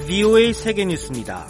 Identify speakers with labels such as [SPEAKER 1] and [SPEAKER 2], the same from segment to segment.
[SPEAKER 1] VOA 세계뉴스입니다.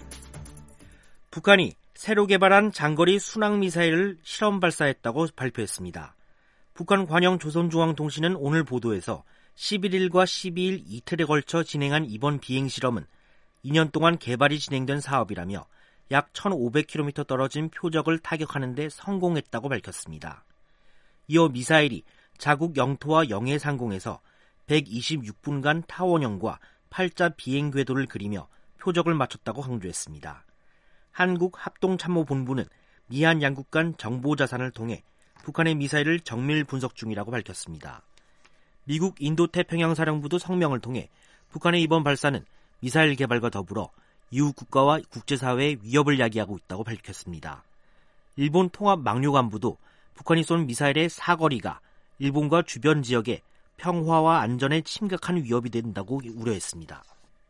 [SPEAKER 1] 북한이 새로 개발한 장거리 순항미사일을 실험 발사했다고 발표했습니다. 북한 관영 조선중앙통신은 오늘 보도에서 11일과 12일 이틀에 걸쳐 진행한 이번 비행실험은 2년 동안 개발이 진행된 사업이라며 약 1,500km 떨어진 표적을 타격하는 데 성공했다고 밝혔습니다. 이어 미사일이 자국 영토와 영해 상공에서 126분간 타원형과 팔자 비행 궤도를 그리며 표적을 맞췄다고 강조했습니다. 한국합동참모본부는 미한 양국 간 정보자산을 통해 북한의 미사일을 정밀 분석 중이라고 밝혔습니다. 미국 인도태평양사령부도 성명을 통해 북한의 이번 발사는 미사일 개발과 더불어 이웃 국가와 국제사회의 위협을 야기하고 있다고 밝혔습니다. 일본 통합망료관부도 북한이 쏜 미사일의 사거리가 일본과 주변 지역에 평화와 안전에 심각한 위협이 된다고 우려했습니다.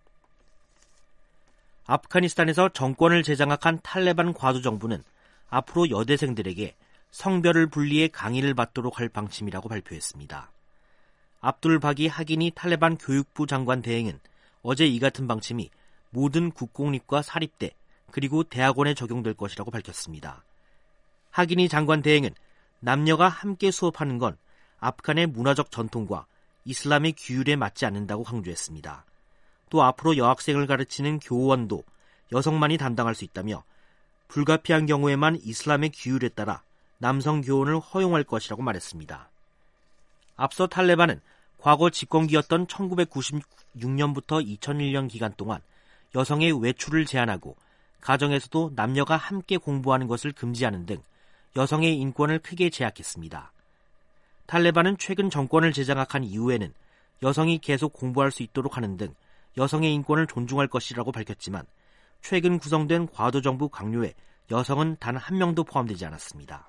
[SPEAKER 1] 아프가니스탄에서 정권을 재장악한 탈레반 과도정부는 앞으로 여대생들에게 성별을 분리해 강의를 받도록 할 방침이라고 발표했습니다. 압둘 바기 하기니 탈레반 교육부 장관 대행은 어제 이 같은 방침이 모든 국공립과 사립대 그리고 대학원에 적용될 것이라고 밝혔습니다. 하기니 장관 대행은 남녀가 함께 수업하는 건 아프간의 문화적 전통과 이슬람의 규율에 맞지 않는다고 강조했습니다. 또 앞으로 여학생을 가르치는 교원도 여성만이 담당할 수 있다며 불가피한 경우에만 이슬람의 규율에 따라 남성 교원을 허용할 것이라고 말했습니다. 앞서 탈레반은 과거 집권기였던 1996년부터 2001년 기간 동안 여성의 외출을 제한하고 가정에서도 남녀가 함께 공부하는 것을 금지하는 등 여성의 인권을 크게 제약했습니다. 탈레반은 최근 정권을 재장악한 이후에는 여성이 계속 공부할 수 있도록 하는 등 여성의 인권을 존중할 것이라고 밝혔지만 최근 구성된 과도정부 강요에 여성은 단 한 명도 포함되지 않았습니다.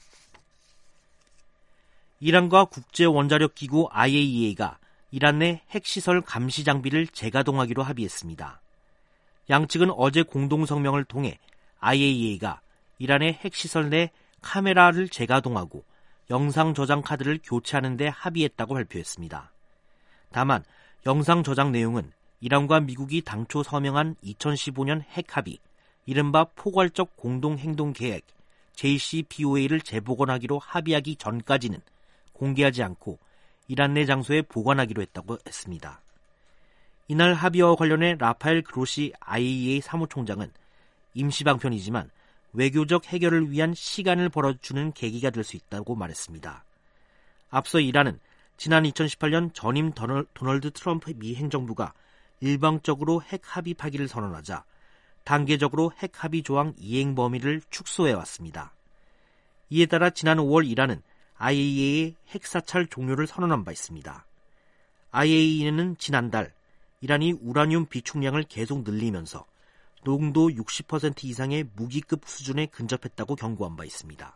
[SPEAKER 1] 이란과 국제원자력기구 IAEA가 이란 내 핵시설 감시 장비를 재가동하기로 합의했습니다. 양측은 어제 공동성명을 통해 IAEA가 이란의 핵시설 내 카메라를 재가동하고 영상 저장 카드를 교체하는 데 합의했다고 발표했습니다. 다만 영상 저장 내용은 이란과 미국이 당초 서명한 2015년 핵합의, 이른바 포괄적 공동행동계획 JCPOA를 재복원하기로 합의하기 전까지는 공개하지 않고 이란 내 장소에 보관하기로 했다고 했습니다. 이날 합의와 관련해 라파엘 그로시 IAEA 사무총장은 임시방편이지만 외교적 해결을 위한 시간을 벌어주는 계기가 될 수 있다고 말했습니다. 앞서 이란은 지난 2018년 전임 도널드 트럼프 미 행정부가 일방적으로 핵 합의 파기를 선언하자 단계적으로 핵 합의 조항 이행 범위를 축소해왔습니다. 이에 따라 지난 5월 이란은 IAEA의 핵사찰 종료를 선언한 바 있습니다. IAEA는 지난달 이란이 우라늄 비축량을 계속 늘리면서 농도 60% 이상의 무기급 수준에 근접했다고 경고한 바 있습니다.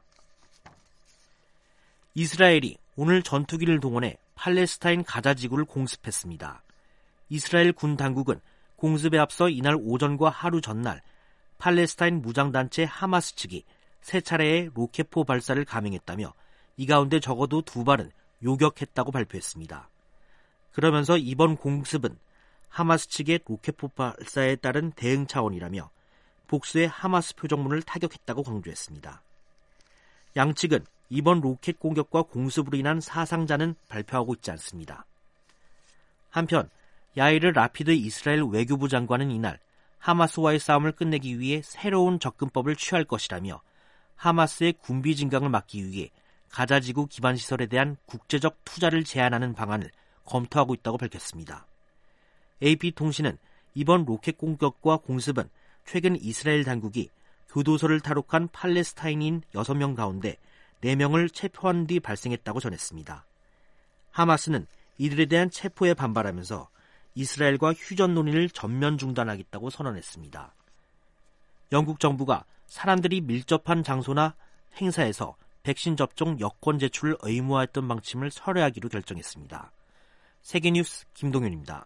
[SPEAKER 1] 이스라엘이 오늘 전투기를 동원해 팔레스타인 가자 지구를 공습했습니다. 이스라엘 군 당국은 공습에 앞서 이날 오전과 하루 전날 팔레스타인 무장단체 하마스 측이 세 차례의 로켓포 발사를 감행했다며 이 가운데 적어도 2발은 요격했다고 발표했습니다. 그러면서 이번 공습은 하마스 측의 로켓포 발사에 따른 대응 차원이라며 복수의 하마스 표정문을 타격했다고 강조했습니다. 양측은 이번 로켓 공격과 공습으로 인한 사상자는 발표하고 있지 않습니다. 한편 야이르 라피드 이스라엘 외교부 장관은 이날 하마스와의 싸움을 끝내기 위해 새로운 접근법을 취할 것이라며 하마스의 군비 증강을 막기 위해 가자지구 기반시설에 대한 국제적 투자를 제한하는 방안을 검토하고 있다고 밝혔습니다. AP통신은 이번 로켓 공격과 공습은 최근 이스라엘 당국이 교도소를 탈옥한 팔레스타인인 6명 가운데 4명을 체포한 뒤 발생했다고 전했습니다. 하마스는 이들에 대한 체포에 반발하면서 이스라엘과 휴전 논의를 전면 중단하겠다고 선언했습니다. 영국 정부가 사람들이 밀접한 장소나 행사에서 백신 접종 여권 제출을 의무화했던 방침을 철회하기로 결정했습니다. 세계뉴스 김동윤입니다.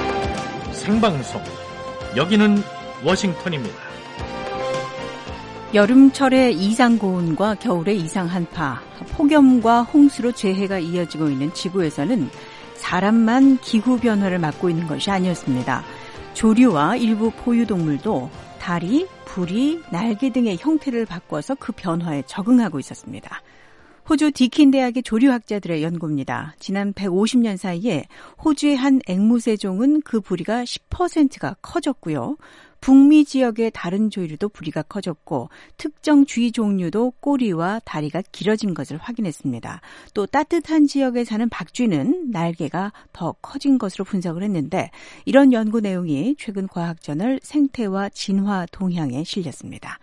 [SPEAKER 2] 생방송 여기는 워싱턴입니다. 여름철의 이상고온과 겨울의 이상한파, 폭염과 홍수로 재해가 이어지고 있는 지구에서는 사람만 기후변화를 막고 있는 것이 아니었습니다. 조류와 일부 포유동물도 다리, 부리, 날개 등의 형태를 바꿔서 그 변화에 적응하고 있었습니다. 호주 디킨 대학의 조류학자들의 연구입니다. 지난 150년 사이에 호주의 한 앵무새종은 그 부리가 10%가 커졌고요. 북미 지역의 다른 조류도 부리가 커졌고 특정 쥐 종류도 꼬리와 다리가 길어진 것을 확인했습니다. 또 따뜻한 지역에 사는 박쥐는 날개가 더 커진 것으로 분석을 했는데 이런 연구 내용이 최근 과학저널 생태와 진화 동향에 실렸습니다.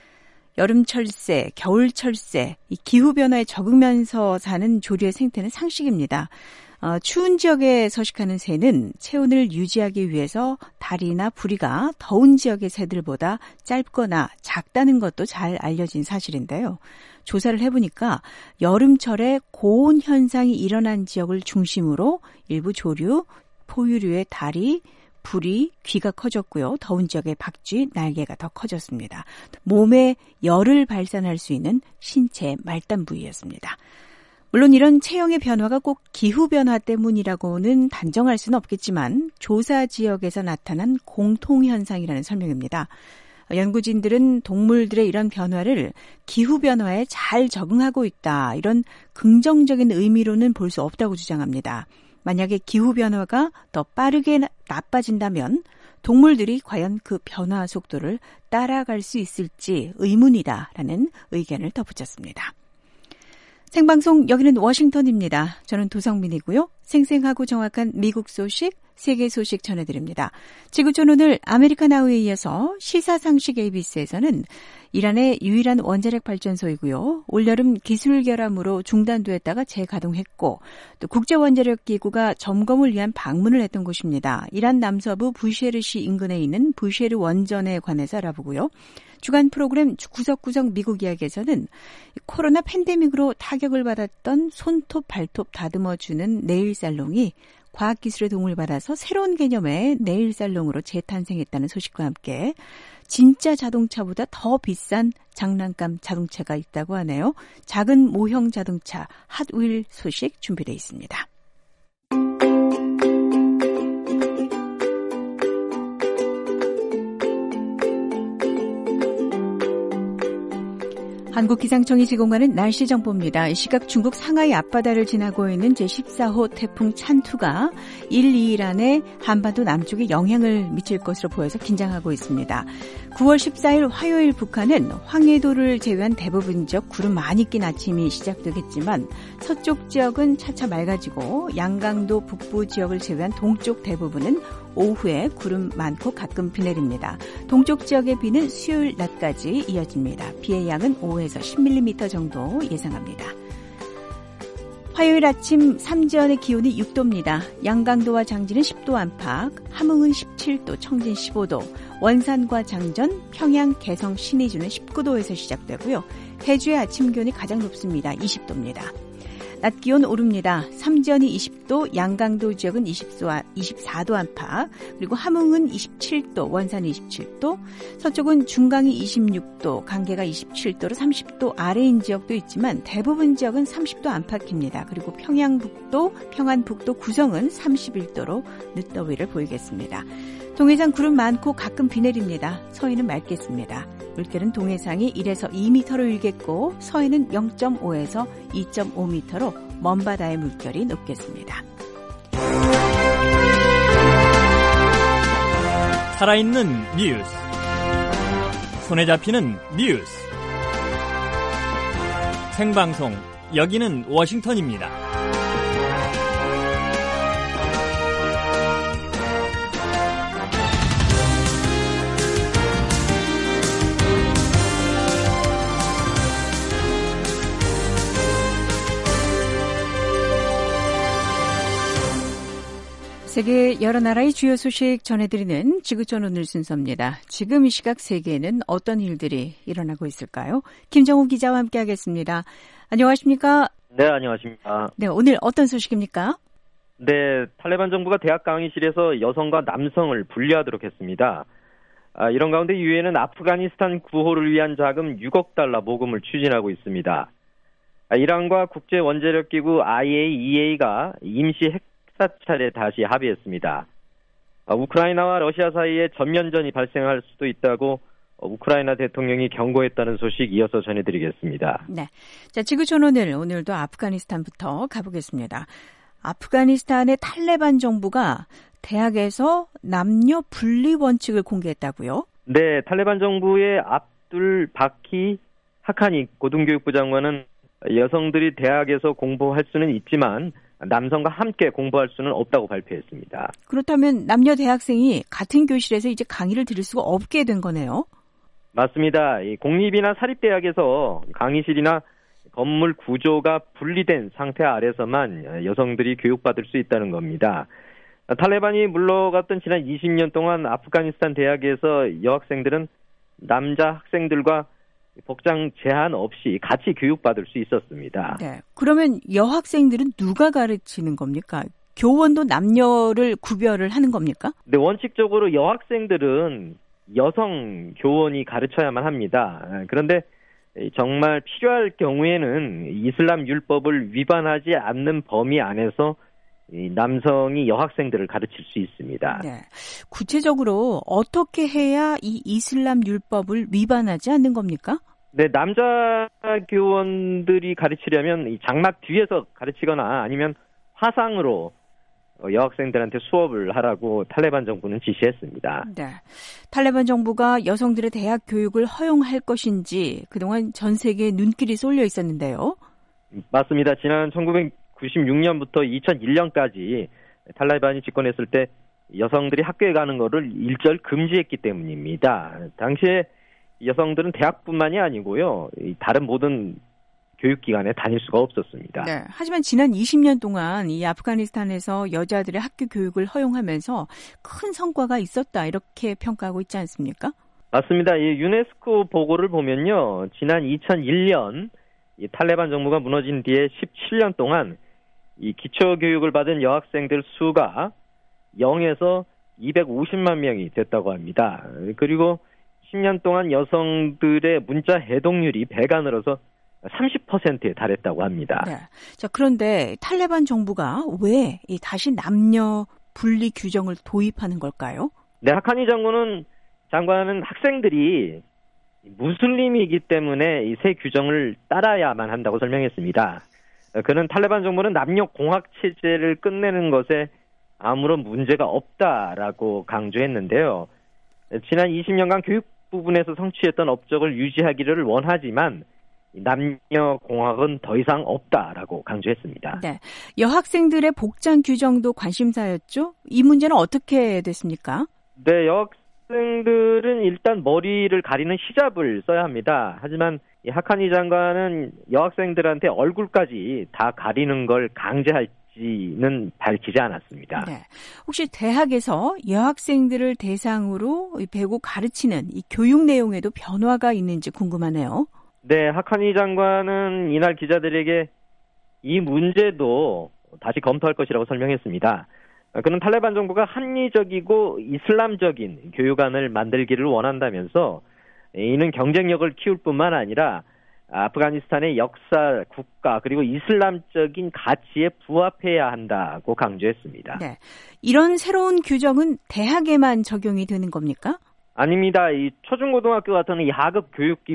[SPEAKER 2] 여름철새, 겨울철새, 이 기후변화에 적응하면서 사는 조류의 생태는 상식입니다. 추운 지역에 서식하는 새는 체온을 유지하기 위해서 다리나 부리가 더운 지역의 새들보다 짧거나 작다는 것도 잘 알려진 사실인데요. 조사를 해보니까 여름철에 고온 현상이 일어난 지역을 중심으로 일부 조류, 포유류의 다리, 부리, 귀가 커졌고요. 더운 지역의 박쥐, 날개가 더 커졌습니다. 몸에 열을 발산할 수 있는 신체의 말단 부위였습니다. 물론 이런 체형의 변화가 꼭 기후변화 때문이라고는 단정할 수는 없겠지만 조사 지역에서 나타난 공통현상이라는 설명입니다. 연구진들은 동물들의 이런 변화를 기후변화에 잘 적응하고 있다. 이런 긍정적인 의미로는 볼 수 없다고 주장합니다. 만약에 기후변화가 더 빠르게 나빠진다면 동물들이 과연 그 변화 속도를 따라갈 수 있을지 의문이다라는 의견을 덧붙였습니다. 생방송 여기는 워싱턴입니다. 저는 도성민이고요. 생생하고 정확한 미국 소식, 세계 소식 전해드립니다. 지구촌 오늘 아메리칸 하우에 이어서 시사상식 ABC에서는 이란의 유일한 원자력 발전소이고요. 올여름 기술 결함으로 중단되었다가 재가동했고 또 국제원자력기구가 점검을 위한 방문을 했던 곳입니다. 이란 남서부 부쉐르시 인근에 있는 부쉐르 원전에 관해서 알아보고요. 주간 프로그램 구석구석 미국 이야기에서는 코로나 팬데믹으로 타격을 받았던 손톱 발톱 다듬어주는 네일살롱이 과학기술의 도움을 받아서 새로운 개념의 네일살롱으로 재탄생했다는 소식과 함께 진짜 자동차보다 더 비싼 장난감 자동차가 있다고 하네요. 작은 모형 자동차 핫윌 소식 준비되어 있습니다. 한국기상청이 제공하는 날씨 정보입니다. 시각 중국 상하이 앞바다를 지나고 있는 제14호 태풍 찬투가 1, 2일 안에 한반도 남쪽에 영향을 미칠 것으로 보여서 긴장하고 있습니다. 9월 14일 화요일 북한은 황해도를 제외한 대부분 지역 구름 많이 낀 아침이 시작되겠지만 서쪽 지역은 차차 맑아지고 양강도 북부 지역을 제외한 동쪽 대부분은 오후에 구름 많고 가끔 비 내립니다. 동쪽 지역의 비는 수요일 낮까지 이어집니다. 비의 양은 5에서 10mm 정도 예상합니다. 화요일 아침 삼지연의 기온이 6도입니다. 양강도와 장진은 10도 안팎, 함흥은 17도, 청진 15도, 원산과 장전, 평양, 개성, 신의주는 19도에서 시작되고요. 해주의 아침 기온이 가장 높습니다. 20도입니다. 낮 기온 오릅니다. 삼지연이 20도, 양강도 지역은 24도 안팎, 그리고 함흥은 27도, 원산이 27도, 서쪽은 중강이 26도, 강계가 27도로 30도 아래인 지역도 있지만 대부분 지역은 30도 안팎입니다. 그리고 평양북도, 평안북도, 구성은 31도로 늦더위를 보이겠습니다. 동해상 구름 많고 가끔 비 내립니다. 서해는 맑겠습니다. 물결은 동해상이 1에서 2m로 일겠고 서해는 0.5에서 2.5m로 먼바다의 물결이 높겠습니다.
[SPEAKER 3] 살아있는 뉴스, 손에 잡히는 뉴스, 생방송 여기는 워싱턴입니다.
[SPEAKER 2] 세계 여러 나라의 주요 소식 전해드리는 지구촌 오늘 순서입니다. 지금 이 시각 세계에는 어떤 일들이 일어나고 있을까요? 김정우 기자와 함께하겠습니다. 안녕하십니까?
[SPEAKER 4] 네, 안녕하십니까?
[SPEAKER 2] 네, 오늘 어떤 소식입니까?
[SPEAKER 4] 네, 탈레반 정부가 대학 강의실에서 여성과 남성을 분리하도록 했습니다. 이런 가운데 유엔은 아프가니스탄 구호를 위한 자금 6억 달러 모금을 추진하고 있습니다. 이란과 국제원자력기구 IAEA가 임시 핵사찰에 다시 합의했습니다. 우크라이나와 러시아 사이에 전면전이 발생할 수도 있다고 우크라이나 대통령이 경고했다는 소식 이어서 전해드리겠습니다.
[SPEAKER 2] 네, 자, 지구촌 오늘도 아프가니스탄부터 가보겠습니다. 아프가니스탄의 탈레반 정부가 대학에서 남녀 분리 원칙을 공개했다고요?
[SPEAKER 4] 네, 탈레반 정부의 압둘 바키 하카니 고등교육부 장관은 여성들이 대학에서 공부할 수는 있지만 남성과 함께 공부할 수는 없다고 발표했습니다.
[SPEAKER 2] 그렇다면 남녀 대학생이 같은 교실에서 이제 강의를 들을 수가 없게 된 거네요?
[SPEAKER 4] 맞습니다. 공립이나 사립대학에서 강의실이나 건물 구조가 분리된 상태 아래서만 여성들이 교육받을 수 있다는 겁니다. 탈레반이 물러갔던 지난 20년 동안 아프가니스탄 대학에서 여학생들은 남자 학생들과 복장 제한 없이 같이 교육받을 수 있었습니다.
[SPEAKER 2] 네. 그러면 여학생들은 누가 가르치는 겁니까? 교원도 남녀를 구별을 하는 겁니까?
[SPEAKER 4] 네, 원칙적으로 여학생들은 여성 교원이 가르쳐야만 합니다. 그런데 정말 필요할 경우에는 이슬람 율법을 위반하지 않는 범위 안에서 남성이 여학생들을 가르칠 수 있습니다.
[SPEAKER 2] 네. 구체적으로 어떻게 해야 이 이슬람 율법을 위반하지 않는 겁니까?
[SPEAKER 4] 네, 남자 교원들이 가르치려면 이 장막 뒤에서 가르치거나 아니면 화상으로 여학생들한테 수업을 하라고 탈레반 정부는 지시했습니다.
[SPEAKER 2] 네. 탈레반 정부가 여성들의 대학 교육을 허용할 것인지 그동안 전 세계에 눈길이 쏠려 있었는데요.
[SPEAKER 4] 맞습니다. 지난 1996년부터 2001년까지 탈레반이 집권했을 때 여성들이 학교에 가는 것을 일절 금지했기 때문입니다. 당시에 여성들은 대학뿐만이 아니고요, 다른 모든 교육기관에 다닐 수가 없었습니다.
[SPEAKER 2] 네. 하지만 지난 20년 동안 이 아프가니스탄에서 여자들의 학교 교육을 허용하면서 큰 성과가 있었다 이렇게 평가하고 있지 않습니까?
[SPEAKER 4] 맞습니다. 이 유네스코 보고를 보면요, 지난 2001년 이 탈레반 정부가 무너진 뒤에 17년 동안 이 기초교육을 받은 여학생들 수가 0에서 250만 명이 됐다고 합니다. 그리고 10년 동안 여성들의 문자 해독률이 배가 늘어서 30%에 달했다고 합니다.
[SPEAKER 2] 네. 자, 그런데 탈레반 정부가 왜 다시 남녀 분리 규정을 도입하는 걸까요?
[SPEAKER 4] 네, 하카니 장관은 학생들이 무슬림이기 때문에 이 새 규정을 따라야만 한다고 설명했습니다. 그는 탈레반 정부는 남녀 공학 체제를 끝내는 것에 아무런 문제가 없다라고 강조했는데요. 지난 20년간 교육 부분에서 성취했던 업적을 유지하기를 원하지만 남녀 공학은 더 이상 없다라고 강조했습니다.
[SPEAKER 2] 네, 여학생들의 복장 규정도 관심사였죠? 이 문제는 어떻게 됐습니까?
[SPEAKER 4] 네, 여학생들은 일단 머리를 가리는 히잡을 써야 합니다. 하지만 이 하카니 장관은 여학생들한테 얼굴까지 다 가리는 걸 강제할지는 밝히지 않았습니다.
[SPEAKER 2] 네, 혹시 대학에서 여학생들을 대상으로 배우고 가르치는 이 교육 내용에도 변화가 있는지 궁금하네요.
[SPEAKER 4] 네, 하카니 장관은 이날 기자들에게 이 문제도 다시 검토할 것이라고 설명했습니다. 그는 탈레반 정부가 합리적이고 이슬람적인 교육안을 만들기를 원한다면서 이는 경쟁력을 키울 뿐만 아니라 아프가니스탄의 역사, 국가 그리고 이슬람적인 가치에 부합해야 한다고 강조했습니다.
[SPEAKER 2] 네, 이런 새로운 규정은 대학에만 적용이 되는 겁니까?
[SPEAKER 4] 아닙니다. 이 초중고등학교 같은 이 하급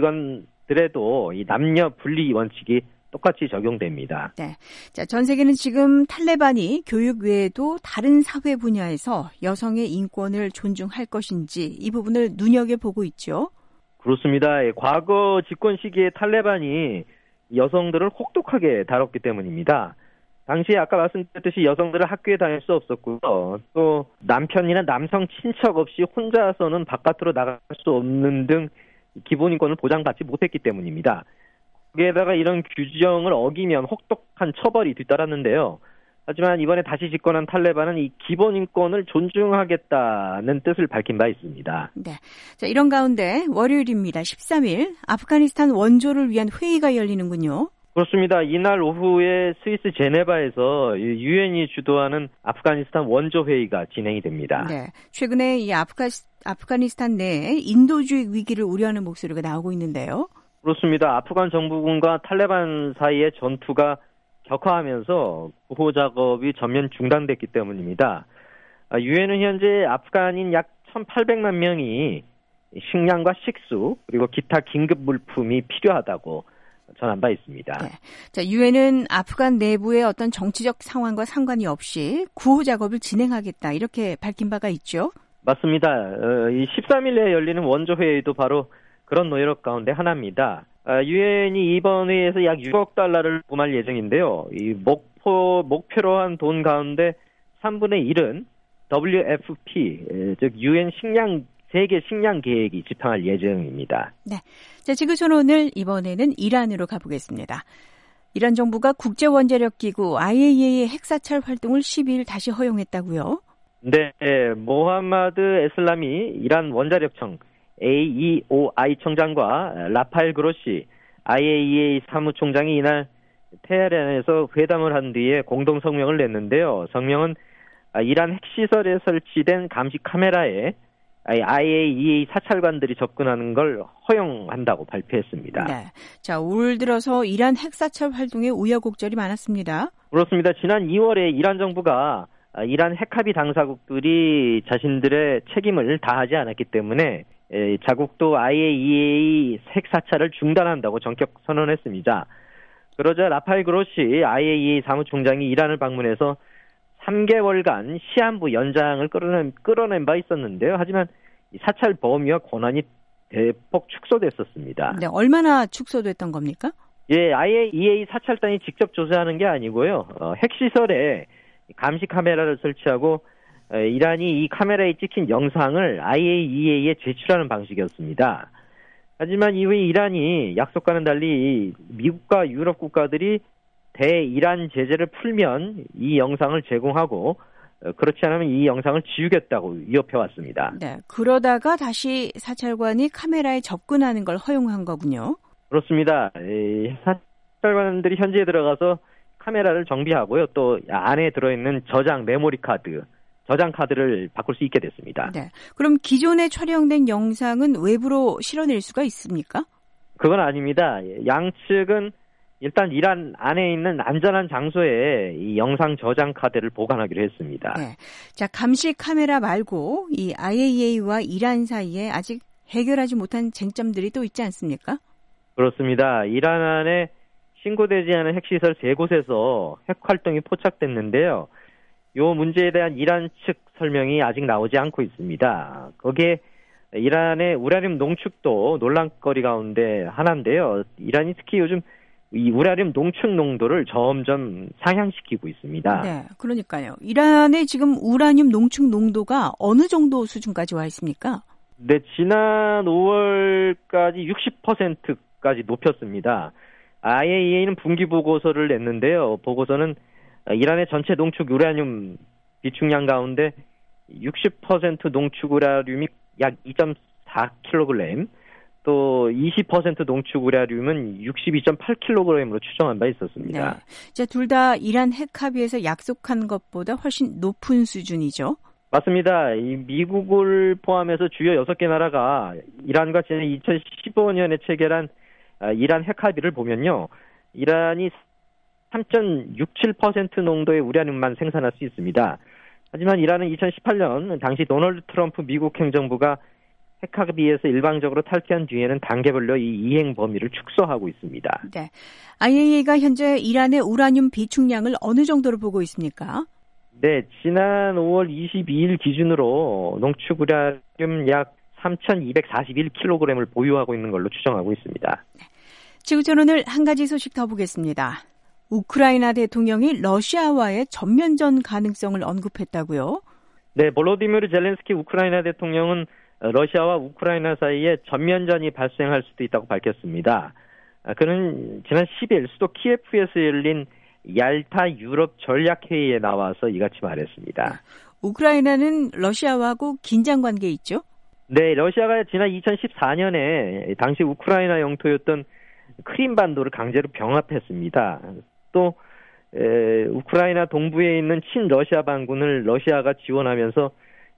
[SPEAKER 4] 교육기관들에도 이 남녀 분리 원칙이 똑같이 적용됩니다.
[SPEAKER 2] 네, 자, 전 세계는 지금 탈레반이 교육 외에도 다른 사회 분야에서 여성의 인권을 존중할 것인지 이 부분을 눈여겨보고 있죠.
[SPEAKER 4] 그렇습니다. 과거 집권 시기에 탈레반이 여성들을 혹독하게 다뤘기 때문입니다. 당시에 아까 말씀드렸듯이 여성들은 학교에 다닐 수 없었고요. 또 남편이나 남성 친척 없이 혼자서는 바깥으로 나갈 수 없는 등 기본 인권을 보장받지 못했기 때문입니다. 거기에다가 이런 규정을 어기면 혹독한 처벌이 뒤따랐는데요. 하지만 이번에 다시 집권한 탈레반은 이 기본 인권을 존중하겠다는 뜻을 밝힌 바 있습니다.
[SPEAKER 2] 네, 자, 이런 가운데 월요일입니다. 13일 아프가니스탄 원조를 위한 회의가 열리는군요.
[SPEAKER 4] 그렇습니다. 이날 오후에 스위스 제네바에서 유엔이 주도하는 아프가니스탄 원조 회의가 진행이 됩니다.
[SPEAKER 2] 네, 최근에 이 아프가니스탄 내에 인도주의 위기를 우려하는 목소리가 나오고 있는데요.
[SPEAKER 4] 그렇습니다. 아프간 정부군과 탈레반 사이의 전투가 격화하면서 구호 작업이 전면 중단됐기 때문입니다. 유엔은 현재 아프간인 약 1,800만 명이 식량과 식수 그리고 기타 긴급 물품이 필요하다고 전한 바 있습니다.
[SPEAKER 2] 네. 자, 유엔은 아프간 내부의 어떤 정치적 상황과 상관이 없이 구호 작업을 진행하겠다 이렇게 밝힌 바가 있죠.
[SPEAKER 4] 맞습니다. 이 13일에 열리는 원조 회의도 바로 그런 노력 가운데 하나입니다. 유엔이 이번 회의에서 약 6억 달러를 부과할 예정인데요. 이 목표로 한 돈 가운데 3분의 1은 WFP, 즉 유엔 세계 식량 계획이 집행할 예정입니다.
[SPEAKER 2] 네. 자, 지구촌 오늘 이번에는 이란으로 가보겠습니다. 이란 정부가 국제원자력기구 IAEA의 핵사찰 활동을 12일 다시 허용했다고요?
[SPEAKER 4] 네, 모하마드 에슬라미 이란 원자력청 AEOI 청장과 라파엘 그로시 IAEA 사무총장이 이날 테헤란에서 회담을 한 뒤에 공동 성명을 냈는데요. 성명은 이란 핵시설에 설치된 감시 카메라에 IAEA 사찰관들이 접근하는 걸 허용한다고 발표했습니다.
[SPEAKER 2] 네. 자, 올 들어서 이란 핵사찰 활동에 우여곡절이 많았습니다.
[SPEAKER 4] 그렇습니다. 지난 2월에 이란 정부가 이란 핵합의 당사국들이 자신들의 책임을 다하지 않았기 때문에 자국도 IAEA 핵사찰을 중단한다고 전격 선언했습니다. 그러자 라파엘 그로시 IAEA 사무총장이 이란을 방문해서 3개월간 시한부 연장을 끌어낸 바 있었는데요. 하지만 이 사찰 범위와 권한이 대폭 축소됐었습니다.
[SPEAKER 2] 네, 얼마나 축소됐던 겁니까?
[SPEAKER 4] 예, IAEA 사찰단이 직접 조사하는 게 아니고요. 핵시설에 감시 카메라를 설치하고 이란이 이 카메라에 찍힌 영상을 IAEA에 제출하는 방식이었습니다. 하지만 이후에 이란이 약속과는 달리 미국과 유럽 국가들이 대이란 제재를 풀면 이 영상을 제공하고 그렇지 않으면 이 영상을 지우겠다고 위협해왔습니다.
[SPEAKER 2] 네, 그러다가 다시 사찰관이 카메라에 접근하는 걸 허용한 거군요.
[SPEAKER 4] 그렇습니다. 사찰관들이 현지에 들어가서 카메라를 정비하고요. 또 안에 들어있는 메모리 카드, 저장 카드를 바꿀 수 있게 됐습니다.
[SPEAKER 2] 네, 그럼 기존에 촬영된 영상은 외부로 실어낼 수가 있습니까?
[SPEAKER 4] 그건 아닙니다. 양측은 일단 이란 안에 있는 안전한 장소에 이 영상 저장 카드를 보관하기로 했습니다.
[SPEAKER 2] 네. 자, 감시 카메라 말고 이 IAEA와 이란 사이에 아직 해결하지 못한 쟁점들이 또 있지 않습니까?
[SPEAKER 4] 그렇습니다. 이란 안에 신고되지 않은 핵시설 3곳에서 핵활동이 포착됐는데요. 이 문제에 대한 이란 측 설명이 아직 나오지 않고 있습니다. 거기에 이란의 우라늄 농축도 논란거리 가운데 하나인데요. 이란이 특히 요즘 이 우라늄 농축 농도를 점점 상향시키고 있습니다.
[SPEAKER 2] 네, 그러니까요. 이란의 지금 우라늄 농축 농도가 어느 정도 수준까지 와 있습니까?
[SPEAKER 4] 네, 지난 5월까지 60%까지 높였습니다. IAEA는 분기 보고서를 냈는데요. 보고서는 이란의 전체 농축 우라늄 비축량 가운데 60% 농축 우라늄이 약 2.4kg, 또 20% 농축 우라늄은 62.8kg으로 추정한 바 있었습니다.
[SPEAKER 2] 네. 자, 둘 다 이란 핵합의에서 약속한 것보다 훨씬 높은 수준이죠? 맞습니다.
[SPEAKER 4] 이 미국을 포함해서 주요 6개 나라가 이란과 지난 2015년에 체결한 이란 핵합의를 보면요. 이란이 3.67% 농도의 우라늄만 생산할 수 있습니다. 하지만 이란은 2018년 당시 도널드 트럼프 미국 행정부가 핵합의에서 일방적으로 탈퇴한 뒤에는 단계별로 이 이행 범위를 축소하고 있습니다.
[SPEAKER 2] 네, IAEA가 현재 이란의 우라늄 비축량을 어느 정도로 보고 있습니까?
[SPEAKER 4] 네, 지난 5월 22일 기준으로 농축 우라늄 약 3,241kg을 보유하고 있는 걸로 추정하고 있습니다.
[SPEAKER 2] 네. 지구촌 오늘 한 가지 소식 더 보겠습니다. 우크라이나 대통령이 러시아와의 전면전 가능성을 언급했다고요?
[SPEAKER 4] 네, 볼로디미르 젤렌스키 우크라이나 대통령은 러시아와 우크라이나 사이에 전면전이 발생할 수도 있다고 밝혔습니다. 그는 지난 10일 수도 키예프에서 열린 얄타 유럽 전략회의에 나와서 이같이 말했습니다.
[SPEAKER 2] 우크라이나는 러시아하고 긴장 관계에 있죠?
[SPEAKER 4] 네, 러시아가 지난 2014년에 당시 우크라이나 영토였던 크림반도를 강제로 병합했습니다. 또 우크라이나 동부에 있는 친러시아 반군을 러시아가 지원하면서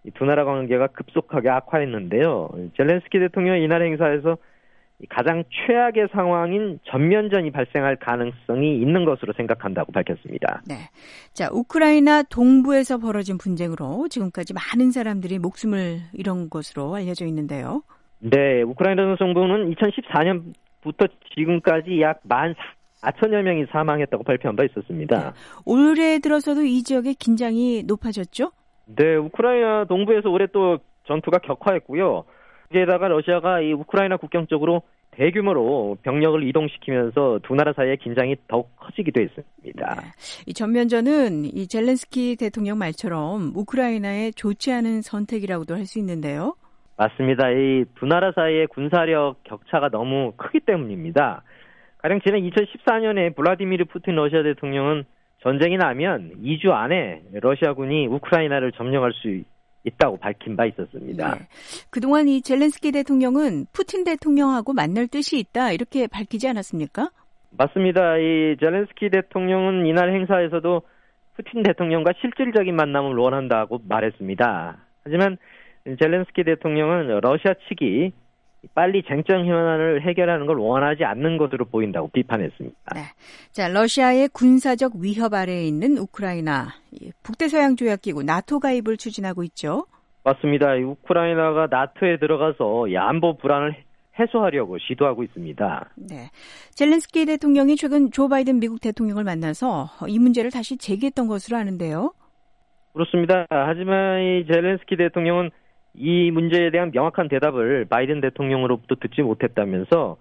[SPEAKER 4] 이 두 나라 관계가 급속하게 악화했는데요. 젤렌스키 대통령이 이날 행사에서 가장 최악의 상황인 전면전이 발생할 가능성이 있는 것으로 생각한다고 밝혔습니다.
[SPEAKER 2] 네. 자, 우크라이나 동부에서 벌어진 분쟁으로 지금까지 많은 사람들이 목숨을 잃은 것으로 알려져 있는데요.
[SPEAKER 4] 네, 우크라이나 정부는 2014년부터 지금까지 약 14,000여 명이 사망했다고 발표한 바 있었습니다.
[SPEAKER 2] 네. 올해 들어서도 이 지역의 긴장이 높아졌죠?
[SPEAKER 4] 네, 우크라이나 동부에서 올해 또 전투가 격화했고요. 거기에다가 러시아가 이 우크라이나 국경 쪽으로 대규모로 병력을 이동시키면서 두 나라 사이의 긴장이 더욱 커지기도 했습니다.
[SPEAKER 2] 네. 이 전면전은 이 젤렌스키 대통령 말처럼 우크라이나의 좋지 않은 선택이라고도 할 수 있는데요.
[SPEAKER 4] 맞습니다. 이 두 나라 사이의 군사력 격차가 너무 크기 때문입니다. 가령 지난 2014년에 블라디미르 푸틴 러시아 대통령은 전쟁이 나면 2주 안에 러시아군이 우크라이나를 점령할 수 있다고 밝힌 바 있었습니다.
[SPEAKER 2] 네. 그동안 이 젤렌스키 대통령은 푸틴 대통령하고 만날 뜻이 있다 이렇게 밝히지 않았습니까?
[SPEAKER 4] 맞습니다. 이 젤렌스키 대통령은 이날 행사에서도 푸틴 대통령과 실질적인 만남을 원한다고 말했습니다. 하지만 젤렌스키 대통령은 러시아 측이 빨리 쟁점 현안을 해결하는 걸 원하지 않는 것으로 보인다고 비판했습니다.
[SPEAKER 2] 네. 자, 러시아의 군사적 위협 아래에 있는 우크라이나, 북대서양조약기구 나토 가입을 추진하고 있죠.
[SPEAKER 4] 맞습니다. 우크라이나가 나토에 들어가서 안보 불안을 해소하려고 시도하고 있습니다.
[SPEAKER 2] 네. 젤렌스키 대통령이 최근 조 바이든 미국 대통령을 만나서 이 문제를 다시 제기했던 것으로 아는데요.
[SPEAKER 4] 그렇습니다. 하지만 이 젤렌스키 대통령은 이 문제에 대한 명확한 대답을 바이든 대통령으로부터 듣지 못했다면서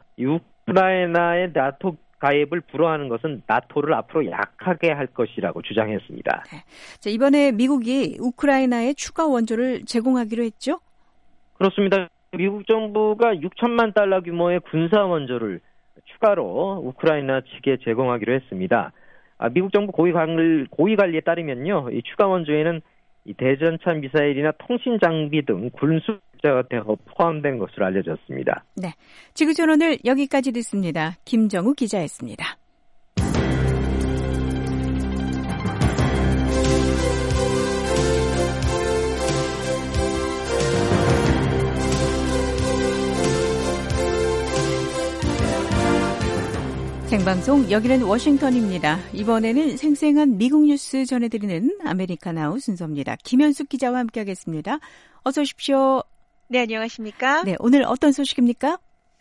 [SPEAKER 4] 우크라이나의 나토 가입을 불허하는 것은 나토를 앞으로 약하게 할 것이라고 주장했습니다.
[SPEAKER 2] 네. 자, 이번에 미국이 우크라이나에 추가 원조를 제공하기로 했죠?
[SPEAKER 4] 그렇습니다. 미국 정부가 6천만 달러 규모의 군사 원조를 추가로 우크라이나 측에 제공하기로 했습니다. 미국 정부 고위 관리에 따르면요, 이 추가 원조에는 이 대전차 미사일이나 통신 장비 등 군수 자가 포함된 것으로 알려졌습니다.
[SPEAKER 2] 네, 지구촌 오늘 여기까지 듣습니다. 김정우 기자였습니다. 생방송 여기는 워싱턴입니다. 이번에는 생생한 미국 뉴스 전해드리는 아메리카나우 순서입니다. 김현숙 기자와 함께하겠습니다. 어서 오십시오.
[SPEAKER 5] 네, 안녕하십니까?
[SPEAKER 2] 네, 오늘 어떤 소식입니까?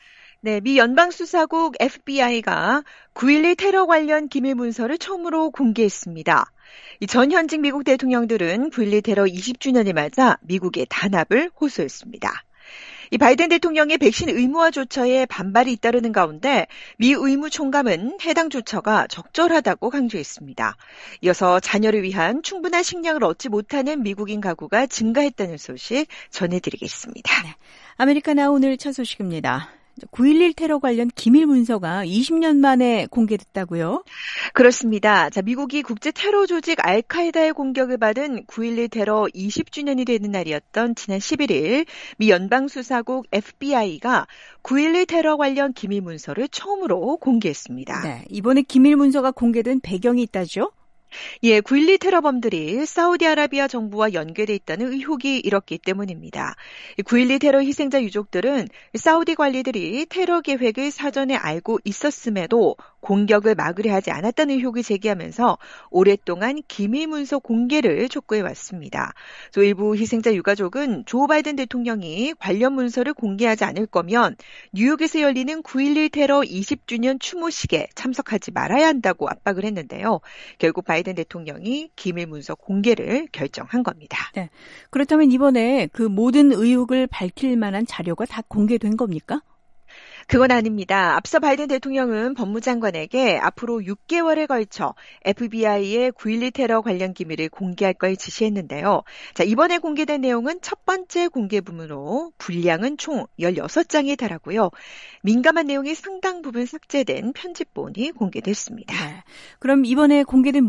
[SPEAKER 5] 네, 미 연방수사국 FBI가 9.12 테러 관련 기밀 문서를 처음으로 공개했습니다. 이 전 현직 미국 대통령들은 9.12 테러 20주년을 맞아 미국의 단합을 호소했습니다. 이 바이든 대통령의 백신 의무화 조처에 반발이 잇따르는 가운데 미 의무총감은 해당 조처가 적절하다고 강조했습니다. 이어서 자녀를 위한 충분한 식량을 얻지 못하는 미국인 가구가 증가했다는 소식 전해드리겠습니다.
[SPEAKER 2] 네, 아메리카나우 오늘 첫 소식입니다. 9.11 테러 관련 기밀 문서가 20년 만에 공개됐다고요?
[SPEAKER 5] 그렇습니다. 자, 미국이 국제 테러 조직 알카에다의 공격을 받은 9.11 테러 20주년이 되는 날이었던 지난 11일 미 연방수사국 FBI가 9.11 테러 관련 기밀 문서를 처음으로 공개했습니다.
[SPEAKER 2] 네, 이번에 기밀 문서가 공개된 배경이 있다죠?
[SPEAKER 5] 예, 9.12 테러범들이 사우디아라비아 정부와 연계돼 있다는 의혹이 일었기 때문입니다. 9.12 테러 희생자 유족들은 사우디 관리들이 테러 계획을 사전에 알고 있었음에도 공격을 막으려 하지 않았다는 의혹을 제기하면서 오랫동안 기밀 문서 공개를 촉구해왔습니다. 또 일부 희생자 유가족은 조 바이든 대통령이 관련 문서를 공개하지 않을 거면 뉴욕에서 열리는 9.11 테러 20주년 추모식에 참석하지 말아야 한다고 압박을 했는데요. 결국 바이든 대통령이 기밀 문서 공개를 결정한 겁니다.
[SPEAKER 2] 네. 그렇다면 이번에 그 모든 의혹을 밝힐 만한 자료가 다 공개된 겁니까?
[SPEAKER 5] 그건 아닙니다. 앞서 바이든 대통령은 법무장관에게 앞으로 6개월에 걸쳐 FBI의 9.12 테러 관련 기밀을 공개할 걸 지시했는데요. 자, 이번에 공개된 내용은 첫 번째 공개부문으로 분량은 총 16장에 달하고요. 민감한 내용이 상당 부분 삭제된 편집본이 공개됐습니다.
[SPEAKER 2] 네. 그럼 이번에 공개된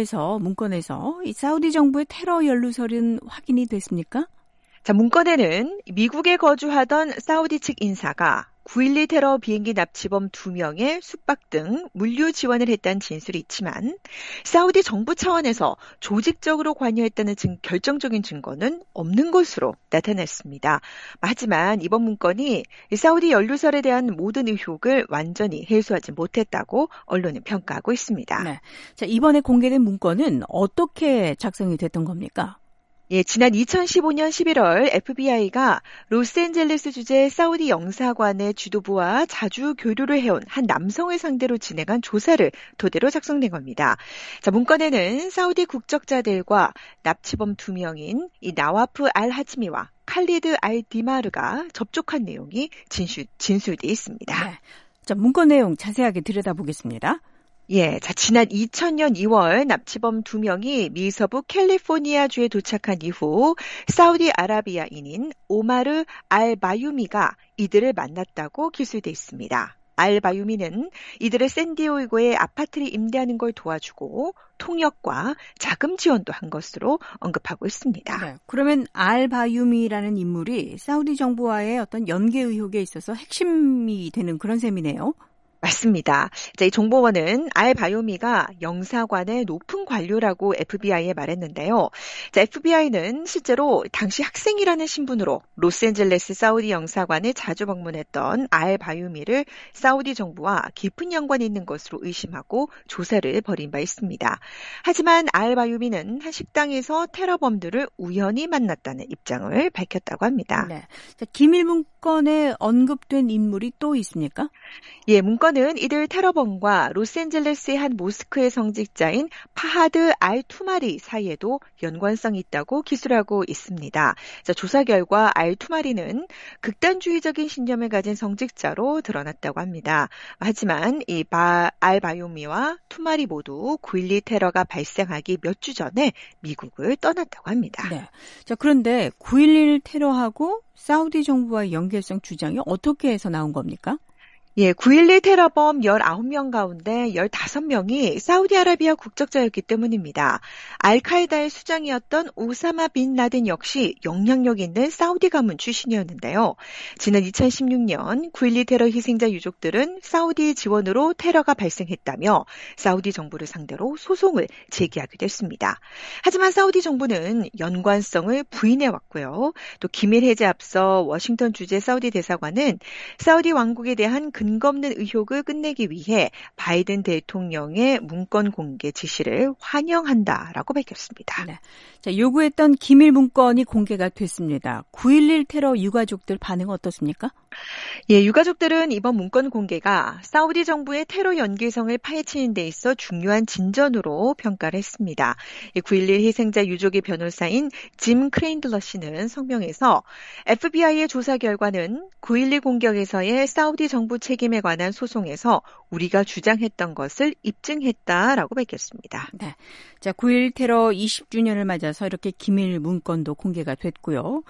[SPEAKER 2] 문건에서 이 사우디 정부의 테러 연루설은 확인이 됐습니까?
[SPEAKER 5] 자, 문건에는 미국에 거주하던 사우디 측 인사가 9.12 테러 비행기 납치범 2명의 숙박 등 물류 지원을 했다는 진술이 있지만 사우디 정부 차원에서 조직적으로 관여했다는 결정적인 증거는 없는 것으로 나타났습니다. 하지만 이번 문건이 사우디 연루설에 대한 모든 의혹을 완전히 해소하지 못했다고 언론은 평가하고 있습니다.
[SPEAKER 2] 네. 자, 이번에 공개된 문건은 어떻게 작성이 됐던 겁니까?
[SPEAKER 5] 예, 지난 2015년 11월 FBI가 로스앤젤레스 주재 사우디 영사관의 지도부와 자주 교류를 해온 한 남성을 상대로 진행한 조사를 토대로 작성된 겁니다. 자, 문건에는 사우디 국적자들과 납치범 2명인 이 나와프 알 하지미와 칼리드 알 디마르가 접촉한 내용이 진술되어 있습니다.
[SPEAKER 2] 네. 자, 문건 내용 자세하게 들여다보겠습니다.
[SPEAKER 5] 예, 자, 지난 2000년 2월 납치범 2명이 미서부 캘리포니아주에 도착한 이후 사우디아라비아인인 오마르 알 바유미가 이들을 만났다고 기술돼 있습니다. 알 바유미는 이들을 샌디에고의 아파트를 임대하는 걸 도와주고 통역과 자금 지원도 한 것으로 언급하고 있습니다.
[SPEAKER 2] 네, 그러면 알 바유미라는 인물이 사우디 정부와의 어떤 연계 의혹에 있어서 핵심이 되는 그런 셈이네요.
[SPEAKER 5] 맞습니다. 자, 이 정보원은 알 바요미가 영사관의 높은 관료라고 FBI에 말했는데요. 자, FBI는 실제로 당시 학생이라는 신분으로 로스앤젤레스 사우디 영사관을 자주 방문했던 알 바요미를 사우디 정부와 깊은 연관이 있는 것으로 의심하고 조사를 벌인 바 있습니다. 하지만 알 바요미는 한 식당에서 테러범들을 우연히 만났다는 입장을 밝혔다고 합니다.
[SPEAKER 2] 네. 자, 기밀 문건에 언급된 인물이 또 있습니까?
[SPEAKER 5] 예, 문건은 이들 테러범과 로스앤젤레스의 한 모스크의 성직자인 파하드 알 투마리 사이에도 연관성이 있다고 기술하고 있습니다. 자, 조사 결과 알 투마리는 극단주의적인 신념을 가진 성직자로 드러났다고 합니다. 하지만 이 알 바요미와 투마리 모두 9.12 테러가 발생하기 몇 주 전에 미국을 떠났다고 합니다.
[SPEAKER 2] 네. 자, 그런데 9.11 테러하고 사우디 정부와의 연결성 주장이 어떻게 해서 나온 겁니까?
[SPEAKER 5] 예, 9.12 테러범 19명 가운데 15명이 사우디아라비아 국적자였기 때문입니다. 알카에다의 수장이었던 오사마 빈 라덴 역시 영향력 있는 사우디 가문 출신이었는데요. 지난 2016년 9.12 테러 희생자 유족들은 사우디 지원으로 테러가 발생했다며 사우디 정부를 상대로 소송을 제기하기도 했습니다. 하지만 사우디 정부는 연관성을 부인해왔고요. 또 기밀 해제 앞서 워싱턴 주재 사우디 대사관은 사우디 왕국에 대한 근거 없는 의혹을 끝내기 위해 바이든 대통령의 문건 공개 지시를 환영한다라고 밝혔습니다.
[SPEAKER 2] 네. 자, 요구했던 기밀 문건이 공개가 됐습니다. 9.11 테러 유가족들 반응 어떻습니까?
[SPEAKER 5] 예, 유가족들은 이번 문건 공개가 사우디 정부의 테러 연계성을 파헤치는 데 있어 중요한 진전으로 평가를 했습니다. 9.11 희생자 유족의 변호사인 짐 크레인들러 씨는 성명에서 FBI의 조사 결과는 9.12 공격에서의 사우디 정부 책임에 관한 소송에서 우리가 주장했던 것을 입증했다라고 밝혔습니다.
[SPEAKER 2] 네. 자, 9.11 테러 20주년을 맞아서 이렇게 기밀 문건도 공개가 됐고요.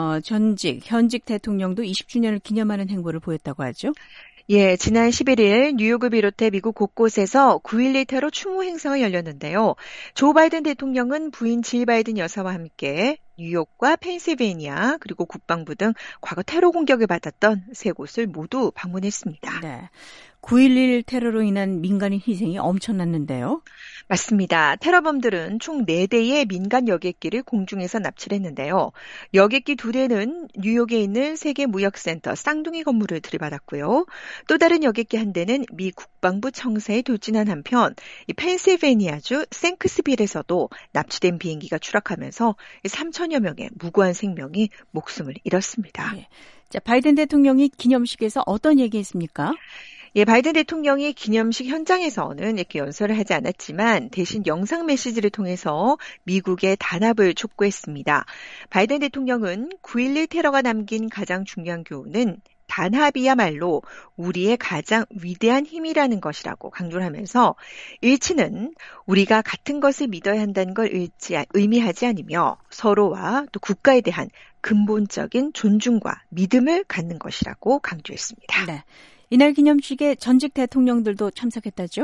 [SPEAKER 2] 현직 대통령도 20주년을 기념하는 행보를 보였다고 하죠.
[SPEAKER 5] 예, 지난 11일 뉴욕을 비롯해 미국 곳곳에서 9.12 테러 추모 행사가 열렸는데요. 조 바이든 대통령은 부인 질 바이든 여사와 함께 뉴욕과 펜실베이니아 그리고 국방부 등 과거 테러 공격을 받았던 세 곳을 모두 방문했습니다.
[SPEAKER 2] 네. 9.11 테러로 인한 민간인 희생이 엄청났는데요.
[SPEAKER 5] 맞습니다. 테러범들은 총 4대의 민간 여객기를 공중에서 납치를 했는데요. 여객기 2대는 뉴욕에 있는 세계무역센터 쌍둥이 건물을 들이받았고요. 또 다른 여객기 한 대는 미 국방부 청사에 돌진한 한편 이 펜실베이니아주 생크스빌에서도 납치된 비행기가 추락하면서 3천여 명의 무고한 생명이 목숨을 잃었습니다.
[SPEAKER 2] 네. 자, 바이든 대통령이 기념식에서 어떤 얘기했습니까?
[SPEAKER 5] 예, 바이든 대통령이 기념식 현장에서는 이렇게 연설을 하지 않았지만 대신 영상 메시지를 통해서 미국의 단합을 촉구했습니다. 바이든 대통령은 9.11 테러가 남긴 가장 중요한 교훈은 단합이야말로 우리의 가장 위대한 힘이라는 것이라고 강조를 하면서 일치는 우리가 같은 것을 믿어야 한다는 걸 의미하지 않으며 서로와 또 국가에 대한 근본적인 존중과 믿음을 갖는 것이라고 강조했습니다.
[SPEAKER 2] 네. 이날 기념식에 전직 대통령들도 참석했다죠?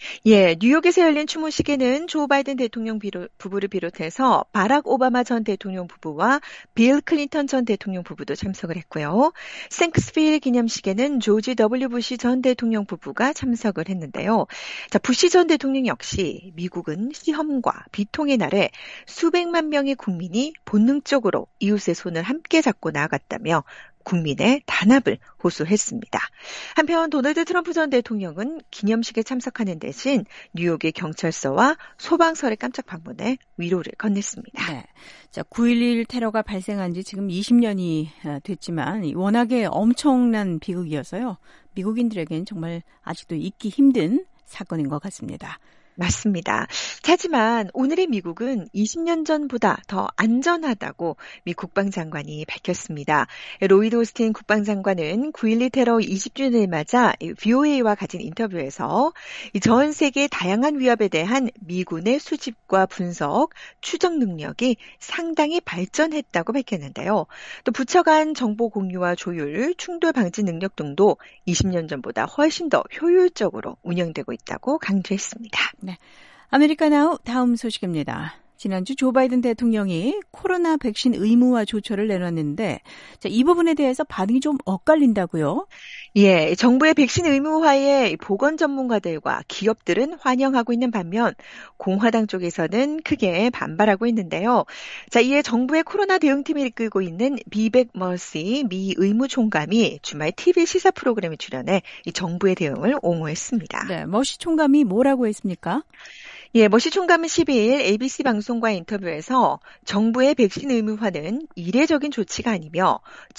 [SPEAKER 5] 예, 뉴욕에서 열린 추모식에는 조 바이든 대통령 부부를 비롯해서 바락 오바마 전 대통령 부부와 빌 클린턴 전 대통령 부부도 참석을 했고요. 생크스필 기념식에는 조지 W. 부시 전 대통령 부부가 참석을 했는데요. 자, 부시 전 대통령 역시 미국은 시험과 비통의 날에 수백만 명의 국민이 본능적으로 이웃의 손을 함께 잡고 나아갔다며 국민의 단합을 호소했습니다. 한편 도널드 트럼프 전 대통령은 기념식에 참석하는 대신 뉴욕의 경찰서와 소방서를 깜짝 방문해 위로를 건넸습니다.
[SPEAKER 2] 네. 자, 9.11 테러가 발생한 지 지금 20년이 됐지만 워낙에 엄청난 비극이어서요. 미국인들에게는 정말 아직도 잊기 힘든 사건인 것 같습니다.
[SPEAKER 5] 맞습니다. 하지만 오늘의 미국은 20년 전보다 더 안전하다고 미 국방장관이 밝혔습니다. 로이드 오스틴 국방장관은 9.12 테러 20주년을 맞아 VOA와 가진 인터뷰에서 전 세계의 다양한 위협에 대한 미군의 수집과 분석, 추적 능력이 상당히 발전했다고 밝혔는데요. 또 부처간 정보 공유와 조율, 충돌 방지 능력 등도 20년 전보다 훨씬 더 효율적으로 운영되고 있다고 강조했습니다.
[SPEAKER 2] 네, 아메리카나우 다음 소식입니다. 지난주 조 바이든 대통령이 코로나 백신 의무화 조처를 내놨는데 이 부분에 대해서 반응이 좀 엇갈린다고요?
[SPEAKER 5] 예, 정부의 백신 의무화에 보건 전문가들과 기업들은 환영하고 있는 반면 공화당 쪽에서는 크게 반발하고 있는데요. 자, 이에 정부의 코로나 대응팀을 이끌고 있는 비백 머시 미 의무총감이 주말 TV 시사 프로그램에 출연해 이 정부의 대응을 옹호했습니다.
[SPEAKER 2] 네, 머시 총감이 뭐라고 했습니까?
[SPEAKER 5] 예, 머시 총감은 12일 ABC 방송과의 인터뷰에서 정부의 백신 의무화는 이례적인 조치가 아니며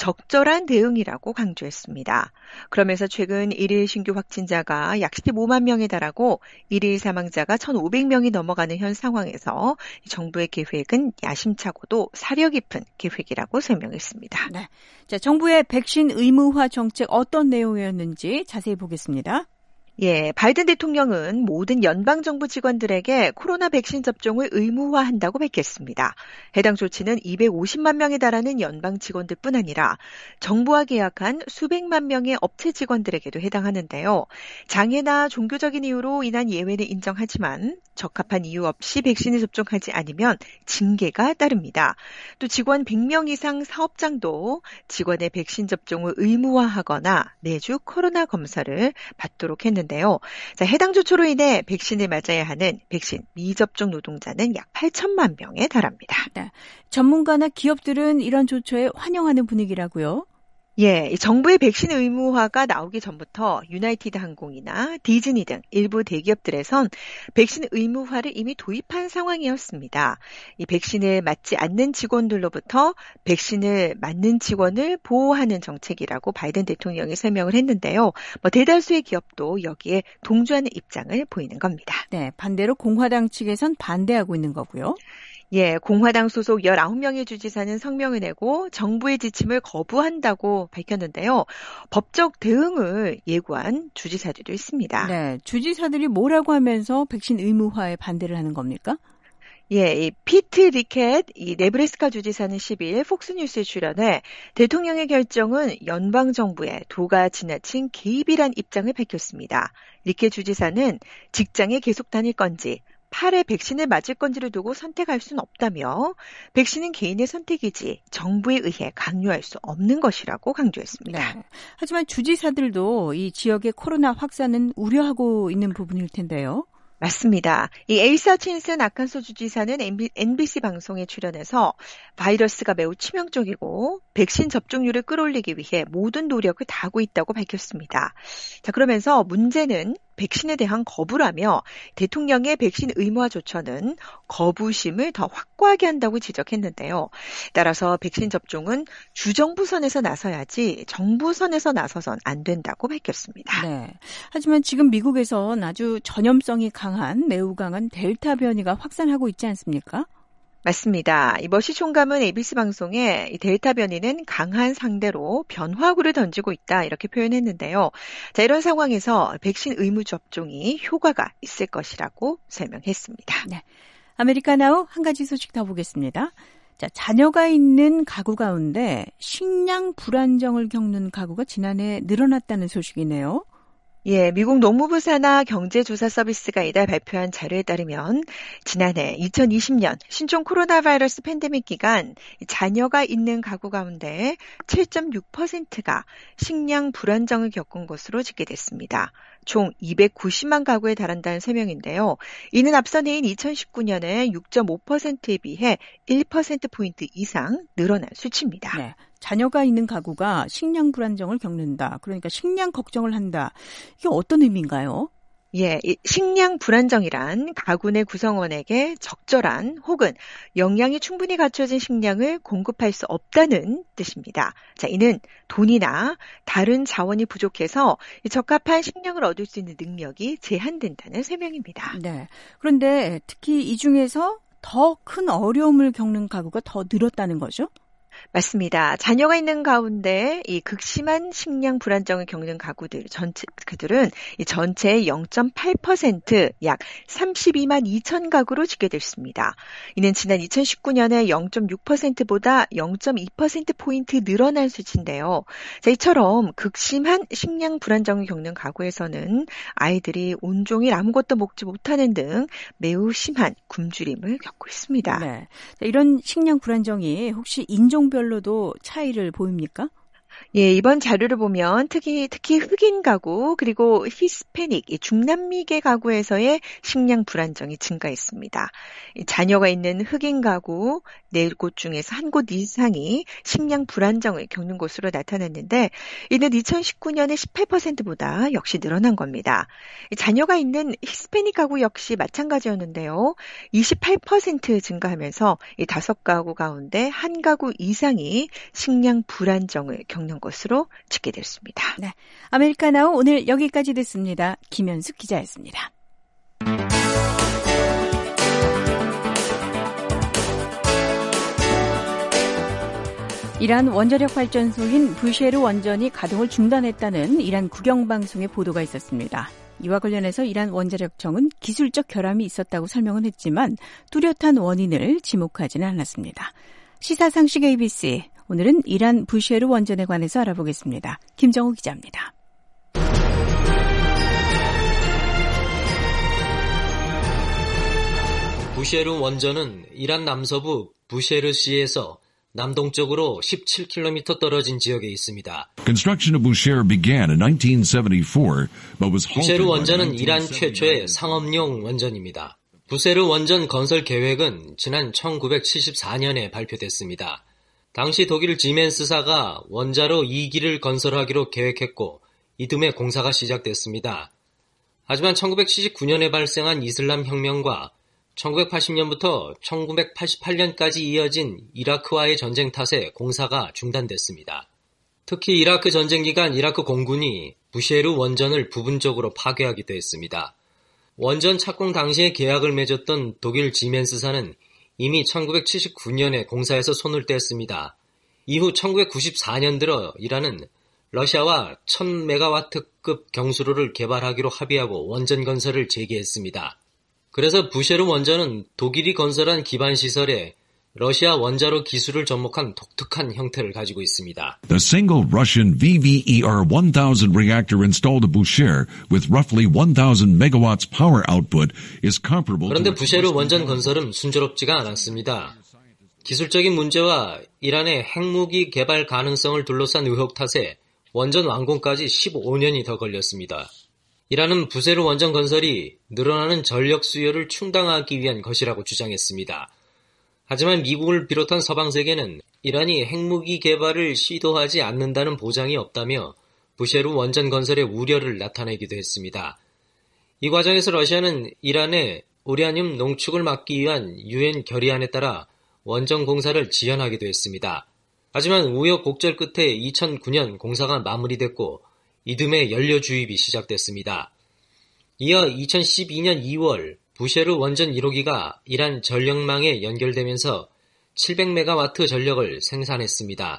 [SPEAKER 5] 적절한 대응이라고 강조했습니다. 그러면서 최근 1일 신규 확진자가 약 15만 명에 달하고 1일 사망자가 1,500명이 넘어가는 현 상황에서 정부의 계획은 야심차고도 사려 깊은 계획이라고 설명했습니다.
[SPEAKER 2] 네, 자, 정부의 백신 의무화 정책 어떤 내용이었는지 자세히 보겠습니다.
[SPEAKER 5] 예, 바이든 대통령은 모든 연방정부 직원들에게 코로나 백신 접종을 의무화한다고 밝혔습니다. 해당 조치는 250만 명에 달하는 연방 직원들뿐 아니라 정부와 계약한 수백만 명의 업체 직원들에게도 해당하는데요. 장애나 종교적인 이유로 인한 예외는 인정하지만 적합한 이유 없이 백신을 접종하지 않으면 징계가 따릅니다. 또 직원 100명 이상 사업장도 직원의 백신 접종을 의무화하거나 매주 코로나 검사를 받도록 했는데요. 자, 해당 조처로 인해 백신을 맞아야 하는 백신 미접종 노동자는 약 8천만 명에 달합니다.
[SPEAKER 2] 네, 전문가나 기업들은 이런 조처에 환영하는 분위기라고요?
[SPEAKER 5] 예, 정부의 백신 의무화가 나오기 전부터 유나이티드 항공이나 디즈니 등 일부 대기업들에선 백신 의무화를 이미 도입한 상황이었습니다. 이 백신을 맞지 않는 직원들로부터 백신을 맞는 직원을 보호하는 정책이라고 바이든 대통령이 설명을 했는데요. 대다수의 기업도 여기에 동조하는 입장을 보이는 겁니다.
[SPEAKER 2] 네, 반대로 공화당 측에선 반대하고 있는 거고요.
[SPEAKER 5] 예, 공화당 소속 19명의 주지사는 성명을 내고 정부의 지침을 거부한다고 밝혔는데요. 법적 대응을 예고한 주지사들도 있습니다.
[SPEAKER 2] 네, 주지사들이 뭐라고 하면서 백신 의무화에 반대를 하는 겁니까?
[SPEAKER 5] 예, 이 피트 리켓 이 네브래스카 주지사는 10일 폭스뉴스에 출연해 대통령의 결정은 연방 정부의 도가 지나친 개입이란 입장을 밝혔습니다. 리켓 주지사는 직장에 계속 다닐 건지 팔에 백신을 맞을 건지를 두고 선택할 수는 없다며 백신은 개인의 선택이지 정부에 의해 강요할 수 없는 것이라고 강조했습니다.
[SPEAKER 2] 네. 하지만 주지사들도 이 지역의 코로나 확산은 우려하고 있는 부분일 텐데요.
[SPEAKER 5] 맞습니다. 이 에이사 친슨 아칸소 주지사는 NBC 방송에 출연해서 바이러스가 매우 치명적이고 백신 접종률을 끌어올리기 위해 모든 노력을 다하고 있다고 밝혔습니다. 자, 그러면서 문제는 백신에 대한 거부라며 대통령의 백신 의무화 조처는 거부심을 더 확고하게 한다고 지적했는데요. 따라서 백신 접종은 주정부 선에서 나서야지 정부 선에서 나서선 안 된다고 밝혔습니다.
[SPEAKER 2] 네. 하지만 지금 미국에선 아주 전염성이 강한 매우 강한 델타 변이가 확산하고 있지 않습니까?
[SPEAKER 5] 맞습니다. 이 머시 총감은 ABC 방송에 이 델타 변이는 강한 상대로 변화구를 던지고 있다 이렇게 표현했는데요. 자, 이런 상황에서 백신 의무 접종이 효과가 있을 것이라고 설명했습니다.
[SPEAKER 2] 네, 아메리카나우 한 가지 소식 더 보겠습니다. 자, 자녀가 있는 가구 가운데 식량 불안정을 겪는 가구가 지난해 늘어났다는 소식이네요.
[SPEAKER 5] 예, 미국 농무부 산하 경제조사 서비스가 이달 발표한 자료에 따르면 지난해 2020년 신종 코로나 바이러스 팬데믹 기간 자녀가 있는 가구 가운데 7.6%가 식량 불안정을 겪은 것으로 집계됐습니다. 총 290만 가구에 달한다는 설명인데요. 이는 앞서 내인 2019년에 6.5%에 비해 1%포인트 이상 늘어난 수치입니다.
[SPEAKER 2] 네. 자녀가 있는 가구가 식량 불안정을 겪는다. 그러니까 식량 걱정을 한다. 이게 어떤 의미인가요?
[SPEAKER 5] 예, 식량 불안정이란 가구 내 구성원에게 적절한 혹은 영양이 충분히 갖춰진 식량을 공급할 수 없다는 뜻입니다. 자, 이는 돈이나 다른 자원이 부족해서 적합한 식량을 얻을 수 있는 능력이 제한된다는 설명입니다.
[SPEAKER 2] 네. 그런데 특히 이 중에서 더 큰 어려움을 겪는 가구가 더 늘었다는 거죠?
[SPEAKER 5] 맞습니다. 자녀가 있는 가운데 이 극심한 식량 불안정을 겪는 그들은 이 전체의 0.8% 약 32만 2천 가구로 집계됐습니다. 이는 지난 2019년에 0.6%보다 0.2%포인트 늘어난 수치인데요. 자, 이처럼 극심한 식량 불안정을 겪는 가구에서는 아이들이 온종일 아무것도 먹지 못하는 등 매우 심한 굶주림을 겪고 있습니다.
[SPEAKER 2] 네. 자, 이런 식량 불안정이 혹시 인종별로도 차이를 보입니까?
[SPEAKER 5] 예, 이번 자료를 보면 특히 흑인 가구 그리고 히스패닉, 중남미계 가구에서의 식량 불안정이 증가했습니다. 자녀가 있는 흑인 가구 4곳 중에서 1곳 이상이 식량 불안정을 겪는 것으로 나타났는데 이는 2019년의 18%보다 역시 늘어난 겁니다. 자녀가 있는 히스패닉 가구 역시 마찬가지였는데요. 28% 증가하면서 이 5가구 가운데 1가구 이상이 식량 불안정을 겪는 것으로 집계됐습니다.
[SPEAKER 2] 네, 아메리카노 오늘 여기까지 듣습니다. 김현숙 기자였습니다. 이란 원자력 발전소인 부셰르 원전이 가동을 중단했다는 이란 국영방송의 보도가 있었습니다. 이와 관련해서 이란 원자력청은 기술적 결함이 있었다고 설명은 했지만 뚜렷한 원인을 지목하지는 않았습니다. 시사상식 ABC, 오늘은 이란 부셰르 원전에 관해서 알아보겠습니다. 김정우 기자입니다.
[SPEAKER 6] 부셰르 원전은 이란 남서부 부셰르시에서 남동쪽으로 17km 떨어진 지역에 있습니다.
[SPEAKER 7] Construction of Bushehr began in 1974, but was halted.
[SPEAKER 6] 부셰르 원전은 이란 최초의 상업용 원전입니다. 부셰르 원전 건설 계획은 지난 1974년에 발표됐습니다. 당시 독일 지멘스사가 원자로 2기를 건설하기로 계획했고 이듬해 공사가 시작됐습니다. 하지만 1979년에 발생한 이슬람 혁명과 1980년부터 1988년까지 이어진 이라크와의 전쟁 탓에 공사가 중단됐습니다. 특히 이라크 전쟁 기간 이라크 공군이 부셰르 원전을 부분적으로 파괴하기도 했습니다. 원전 착공 당시에 계약을 맺었던 독일 지멘스사는 이미 1979년에 공사에서 손을 뗐습니다. 이후 1994년 들어 이란은 러시아와 1000메가와트급 경수로를 개발하기로 합의하고 원전 건설을 재개했습니다. 그래서 부셰르 원전은 독일이 건설한 기반시설에 러시아 원자로 기술을 접목한 독특한 형태를 가지고 있습니다.
[SPEAKER 7] The single Russian VVER-1000 reactor installed at Bushehr with roughly 1000 megawatts power output is comparable.
[SPEAKER 6] 그런데 부셰르 원전 건설은 순조롭지가 않았습니다. 기술적인 문제와 이란의 핵무기 개발 가능성을 둘러싼 의혹 탓에 원전 완공까지 15년이 더 걸렸습니다. 이란은 부셰르 원전 건설이 늘어나는 전력 수요를 충당하기 위한 것이라고 주장했습니다. 하지만 미국을 비롯한 서방 세계는 이란이 핵무기 개발을 시도하지 않는다는 보장이 없다며 부셰르 원전 건설의 우려를 나타내기도 했습니다. 이 과정에서 러시아는 이란의 우라늄 농축을 막기 위한 유엔 결의안에 따라 원전 공사를 지연하기도 했습니다. 하지만 우여곡절 끝에 2009년 공사가 마무리됐고 이듬해 연료 주입이 시작됐습니다. 이어 2012년 2월 부셰르 원전 1호기가 이란 전력망에 연결되면서 700메가와트 전력을 생산했습니다.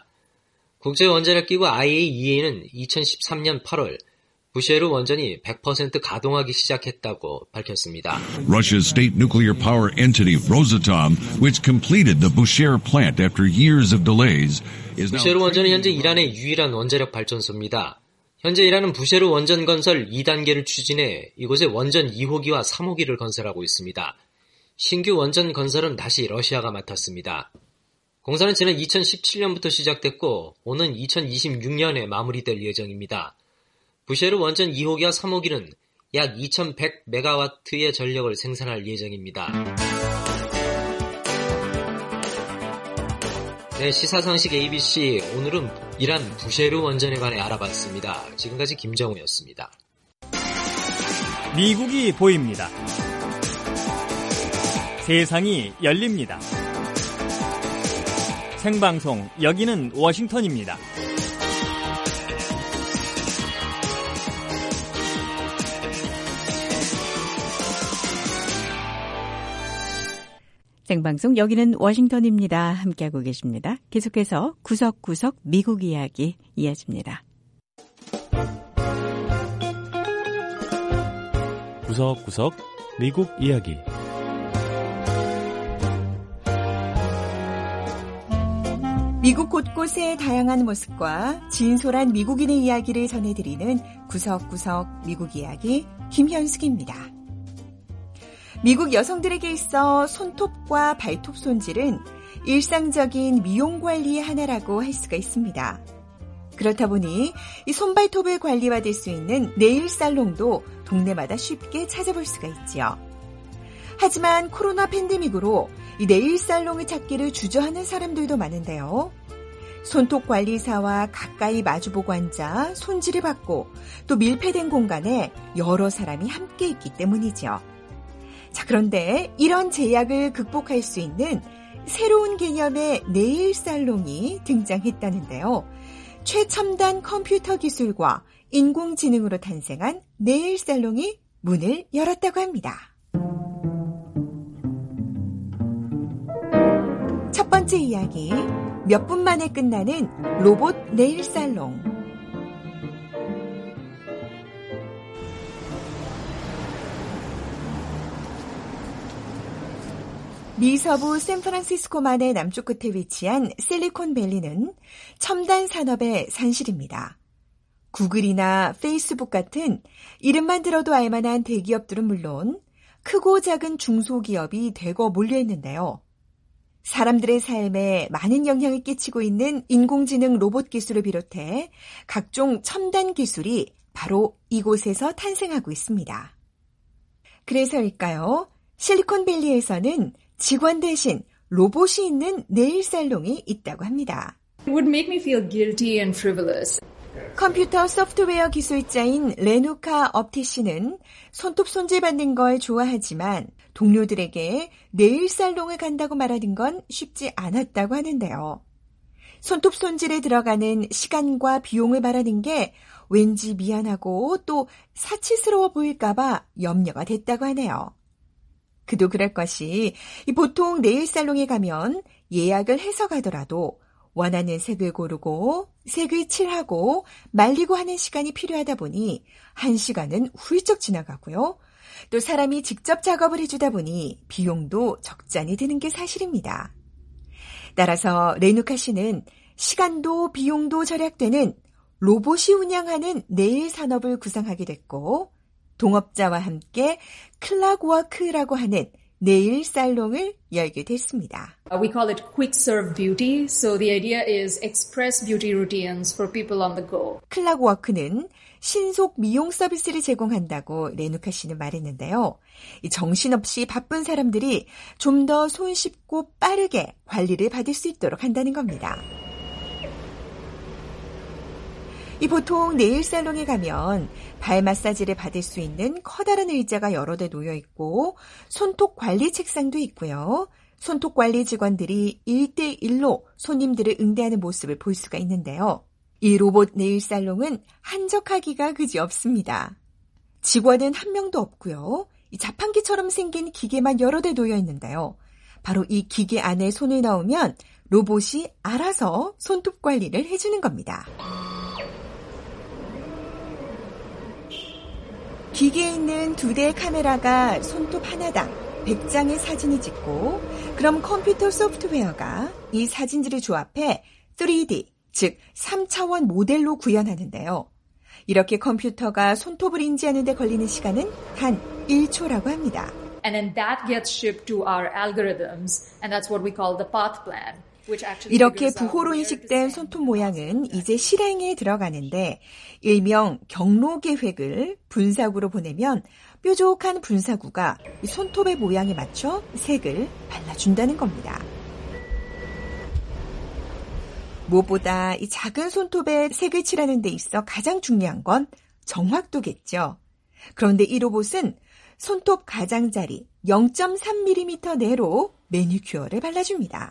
[SPEAKER 6] 국제원자력기구 IAEA는 2013년 8월 부셰르 원전이 100% 가동하기 시작했다고 밝혔습니다.
[SPEAKER 7] Russia's state nuclear power entity Rosatom, which completed the Bushehr plant after years of delays, is now.
[SPEAKER 6] 부셰르 원전은 현재 이란의 유일한 원자력 발전소입니다. 현재 이란은 부쉐르 원전 건설 2단계를 추진해 이곳에 원전 2호기와 3호기를 건설하고 있습니다. 신규 원전 건설은 다시 러시아가 맡았습니다. 공사는 지난 2017년부터 시작됐고 오는 2026년에 마무리될 예정입니다. 부쉐르 원전 2호기와 3호기는 약 2100메가와트의 전력을 생산할 예정입니다. 네, 시사상식 ABC, 오늘은 이란 부쉐르 원전에 관해 알아봤습니다. 지금까지 김정우였습니다.
[SPEAKER 3] 미국이 보입니다. 세상이 열립니다. 생방송, 여기는 워싱턴입니다.
[SPEAKER 2] 생방송 여기는 워싱턴입니다. 함께하고 계십니다. 계속해서 구석구석 미국 이야기 이어집니다.
[SPEAKER 8] 구석구석 미국 이야기.
[SPEAKER 5] 미국 곳곳의 다양한 모습과 진솔한 미국인의 이야기를 전해드리는 구석구석 미국 이야기 김현숙입니다. 미국 여성들에게 있어 손톱과 발톱 손질은 일상적인 미용 관리의 하나라고 할 수가 있습니다. 그렇다 보니 이 손발톱을 관리받을 수 있는 네일 살롱도 동네마다 쉽게 찾아볼 수가 있지요. 하지만 코로나 팬데믹으로 이 네일 살롱을 찾기를 주저하는 사람들도 많은데요. 손톱 관리사와 가까이 마주보고 앉아 손질을 받고 또 밀폐된 공간에 여러 사람이 함께 있기 때문이죠. 자, 그런데 이런 제약을 극복할 수 있는 새로운 개념의 네일 살롱이 등장했다는데요. 최첨단 컴퓨터 기술과 인공지능으로 탄생한 네일 살롱이 문을 열었다고 합니다. 첫 번째 이야기, 몇 분 만에 끝나는 로봇 네일 살롱. 미서부 샌프란시스코만의 남쪽 끝에 위치한 실리콘밸리는 첨단 산업의 산실입니다. 구글이나 페이스북 같은 이름만 들어도 알만한 대기업들은 물론 크고 작은 중소기업이 대거 몰려있는데요. 사람들의 삶에 많은 영향을 끼치고 있는 인공지능 로봇 기술을 비롯해 각종 첨단 기술이 바로 이곳에서 탄생하고 있습니다. 그래서일까요? 실리콘밸리에서는 직원 대신 로봇이 있는 네일 살롱이 있다고 합니다.
[SPEAKER 9] It would make me feel guilty and frivolous.
[SPEAKER 5] 컴퓨터 소프트웨어 기술자인 레누카 업티 씨는 손톱 손질 받는 걸 좋아하지만 동료들에게 네일 살롱을 간다고 말하는 건 쉽지 않았다고 하는데요. 손톱 손질에 들어가는 시간과 비용을 말하는 게 왠지 미안하고 또 사치스러워 보일까봐 염려가 됐다고 하네요. 그도 그럴 것이 보통 네일 살롱에 가면 예약을 해서 가더라도 원하는 색을 고르고 색을 칠하고 말리고 하는 시간이 필요하다 보니 1시간은 훌쩍 지나가고요. 또 사람이 직접 작업을 해주다 보니 비용도 적잖이 드는 게 사실입니다. 따라서 레누카 씨는 시간도 비용도 절약되는 로봇이 운영하는 네일 산업을 구상하게 됐고 동업자와 함께 클락워크라고 하는 네일 살롱을 열게 됐습니다.
[SPEAKER 9] We call it quick serve beauty. So the idea is express beauty routines for people on the go.
[SPEAKER 5] 클락워크는 신속 미용 서비스를 제공한다고 레누카 씨는 말했는데요. 정신없이 바쁜 사람들이 좀 더 손쉽고 빠르게 관리를 받을 수 있도록 한다는 겁니다. 보통 네일 살롱에 가면 발 마사지를 받을 수 있는 커다란 의자가 여러 대 놓여 있고 손톱 관리 책상도 있고요. 손톱 관리 직원들이 1대1로 손님들을 응대하는 모습을 볼 수가 있는데요. 이 로봇 네일 살롱은 한적하기가 그지없습니다. 직원은 한 명도 없고요. 이 자판기처럼 생긴 기계만 여러 대 놓여 있는데요. 바로 이 기계 안에 손을 넣으면 로봇이 알아서 손톱 관리를 해주는 겁니다. 기계에 있는 2대의 카메라가 손톱 하나당 100장의 사진을 찍고 그럼 컴퓨터 소프트웨어가 이 사진들을 조합해 3D, 즉 3차원 모델로 구현하는데요.
[SPEAKER 2] 이렇게 컴퓨터가 손톱을 인지하는 데 걸리는 시간은 단 1초라고 합니다.
[SPEAKER 9] And then that gets shipped to our algorithms, and that's what we call the path plan.
[SPEAKER 2] 이렇게 부호로 인식된 손톱 모양은 이제 실행에 들어가는데 일명 경로 계획을 분사구로 보내면 뾰족한 분사구가 손톱의 모양에 맞춰 색을 발라준다는 겁니다. 무엇보다 이 작은 손톱에 색을 칠하는 데 있어 가장 중요한 건 정확도겠죠. 그런데 이 로봇은 손톱 가장자리 0.3mm 내로 매니큐어를 발라줍니다.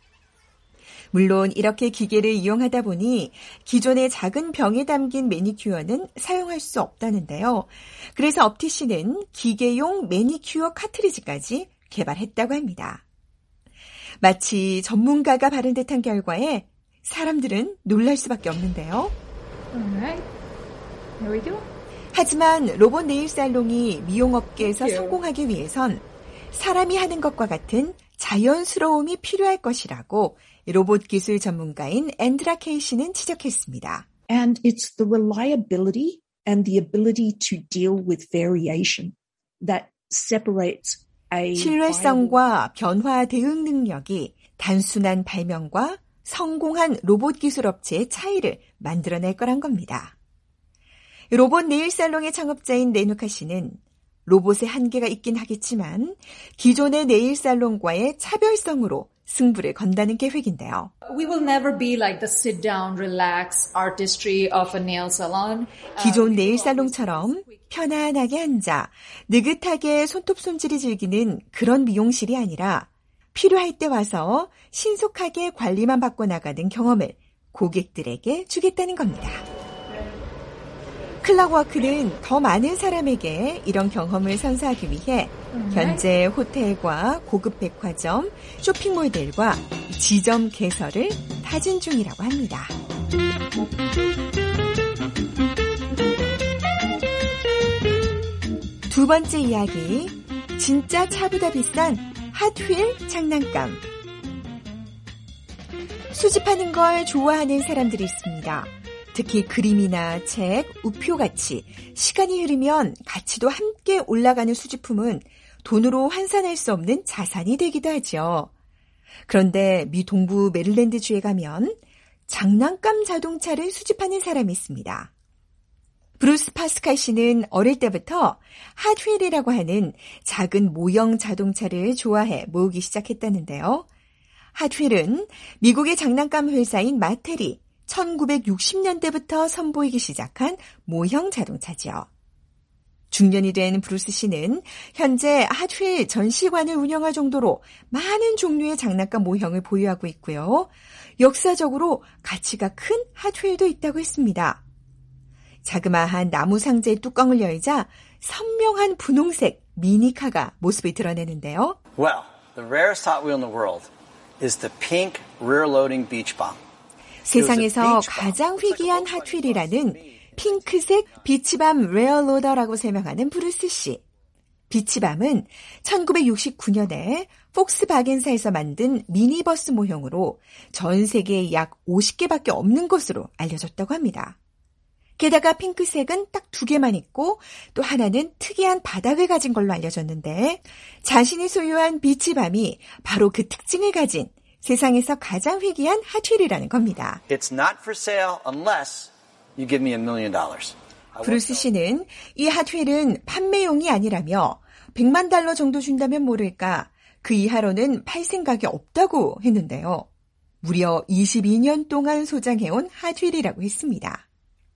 [SPEAKER 2] 물론 이렇게 기계를 이용하다 보니 기존의 작은 병에 담긴 매니큐어는 사용할 수 없다는데요. 그래서 업티씨는 기계용 매니큐어 카트리지까지 개발했다고 합니다. 마치 전문가가 바른 듯한 결과에 사람들은 놀랄 수밖에 없는데요.
[SPEAKER 9] Alright, here we go.
[SPEAKER 2] 하지만 로봇 네일 살롱이 미용업계에서 성공하기 위해선 사람이 하는 것과 같은 자연스러움이 필요할 것이라고 로봇 기술 전문가인 앤드라 케이시는 지적했습니다.
[SPEAKER 10] And it's the reliability and the ability to deal with variation that separates a
[SPEAKER 2] 신뢰성과 변화 대응 능력이 단순한 발명과 성공한 로봇 기술 업체의 차이를 만들어낼 거란 겁니다. 로봇 네일 살롱의 창업자인 레누카 씨는 로봇의 한계가 있긴 하겠지만 기존의 네일 살롱과의 차별성으로 승부를 건다는 계획인데요.
[SPEAKER 9] We will never be like the sit down, relax artistry of a nail salon.
[SPEAKER 2] 기존 네일 살롱처럼 편안하게 앉아 느긋하게 손톱 손질을 즐기는 그런 미용실이 아니라 필요할 때 와서 신속하게 관리만 받고 나가는 경험을 고객들에게 주겠다는 겁니다. 클락워크는 더 많은 사람에게 이런 경험을 선사하기 위해 현재 호텔과 고급 백화점, 쇼핑몰들과 지점 개설을 타진 중이라고 합니다. 두 번째 이야기, 진짜 차보다 비싼 핫휠 장난감. 수집하는 걸 좋아하는 사람들이 있습니다. 특히 그림이나 책, 우표같이 시간이 흐르면 가치도 함께 올라가는 수집품은 돈으로 환산할 수 없는 자산이 되기도 하죠. 그런데 미 동부 메릴랜드주에 가면 장난감 자동차를 수집하는 사람이 있습니다. 브루스 파스칼 씨는 어릴 때부터 핫휠이라고 하는 작은 모형 자동차를 좋아해 모으기 시작했다는데요. 핫휠은 미국의 장난감 회사인 마텔이 1960년대부터 선보이기 시작한 모형 자동차죠. 중년이 된 브루스 씨는 현재 핫휠 전시관을 운영할 정도로 많은 종류의 장난감 모형을 보유하고 있고요. 역사적으로 가치가 큰 핫휠도 있다고 했습니다. 자그마한 나무 상자의 뚜껑을 열자 선명한 분홍색 미니카가 모습을 드러내는데요.
[SPEAKER 11] Well, the rarest Hot Wheel in the world is the pink rear-loading beach bomb.
[SPEAKER 2] 세상에서 가장 희귀한 핫휠이라는 핑크색 비치밤 레어로더라고 설명하는 브루스 씨. 비치밤은 1969년에 폭스바겐사에서 만든 미니버스 모형으로 전 세계에 약 50개밖에 없는 것으로 알려졌다고 합니다. 게다가 핑크색은 딱 2개만 있고 또 하나는 특이한 바닥을 가진 걸로 알려졌는데 자신이 소유한 비치밤이 바로 그 특징을 가진 세상에서 가장 희귀한 핫휠이라는 겁니다.
[SPEAKER 11] It's not for sale unless you give me $1 million.
[SPEAKER 2] 브루스 씨는 이 핫휠은 판매용이 아니라며 $100만 정도 준다면 모를까 그 이하로는 팔 생각이 없다고 했는데요. 무려 22년 동안 소장해온 핫휠이라고 했습니다.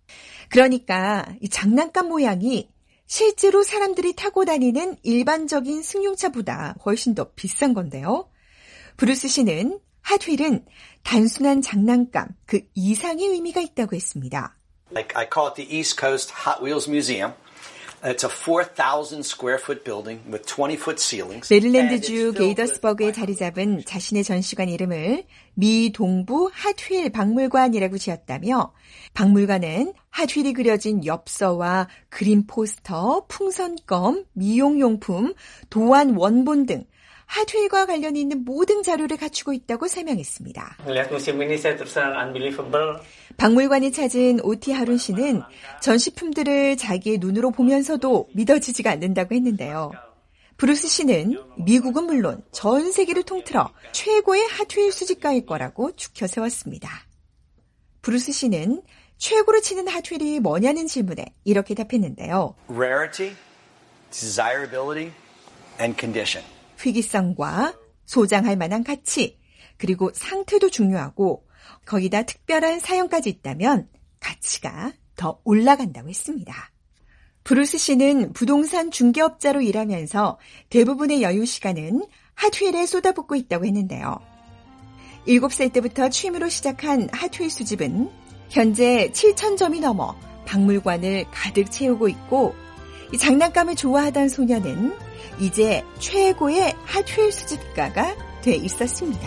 [SPEAKER 2] 그러니까 이 장난감 모양이 실제로 사람들이 타고 다니는 일반적인 승용차보다 훨씬 더 비싼 건데요. 브루스 씨는 핫휠은 단순한 장난감 그 이상의 의미가 있다고 했습니다.
[SPEAKER 11] I call it the East Coast Hot Wheels Museum. It's a 4,000 square foot building with 20-foot ceilings.
[SPEAKER 2] 메릴랜드주 게이더스버그에 자리 잡은 자신의 전시관 이름을 미 동부 핫휠 박물관이라고 지었다며 박물관은 핫휠이 그려진 엽서와 그림 포스터, 풍선껌, 미용용품, 도안 원본 등 핫휠과 관련이 있는 모든 자료를 갖추고 있다고 설명했습니다.
[SPEAKER 5] 박물관이 찾은 오티 하룬 씨는 전시품들을 자기의 눈으로 보면서도 믿어지지가 않는다고 했는데요. 브루스 씨는 미국은 물론 전 세계를 통틀어 최고의 핫휠 수집가일 거라고 추켜 세웠습니다. 브루스 씨는 최고로 치는 핫휠이 뭐냐는 질문에 이렇게 답했는데요.
[SPEAKER 11] Rarity, desirability, and condition.
[SPEAKER 5] 희귀성과 소장할 만한 가치, 그리고 상태도 중요하고 거기다 특별한 사용까지 있다면 가치가 더 올라간다고 했습니다. 브루스 씨는 부동산 중개업자로 일하면서 대부분의 여유 시간은 핫휠에 쏟아붓고 있다고 했는데요. 7살 때부터 취미로 시작한 핫휠 수집은 현재 7,000점이 넘어 박물관을 가득 채우고 있고 이 장난감을 좋아하던 소녀는 이제 최고의 핫휠 수집가가 돼 있었습니다.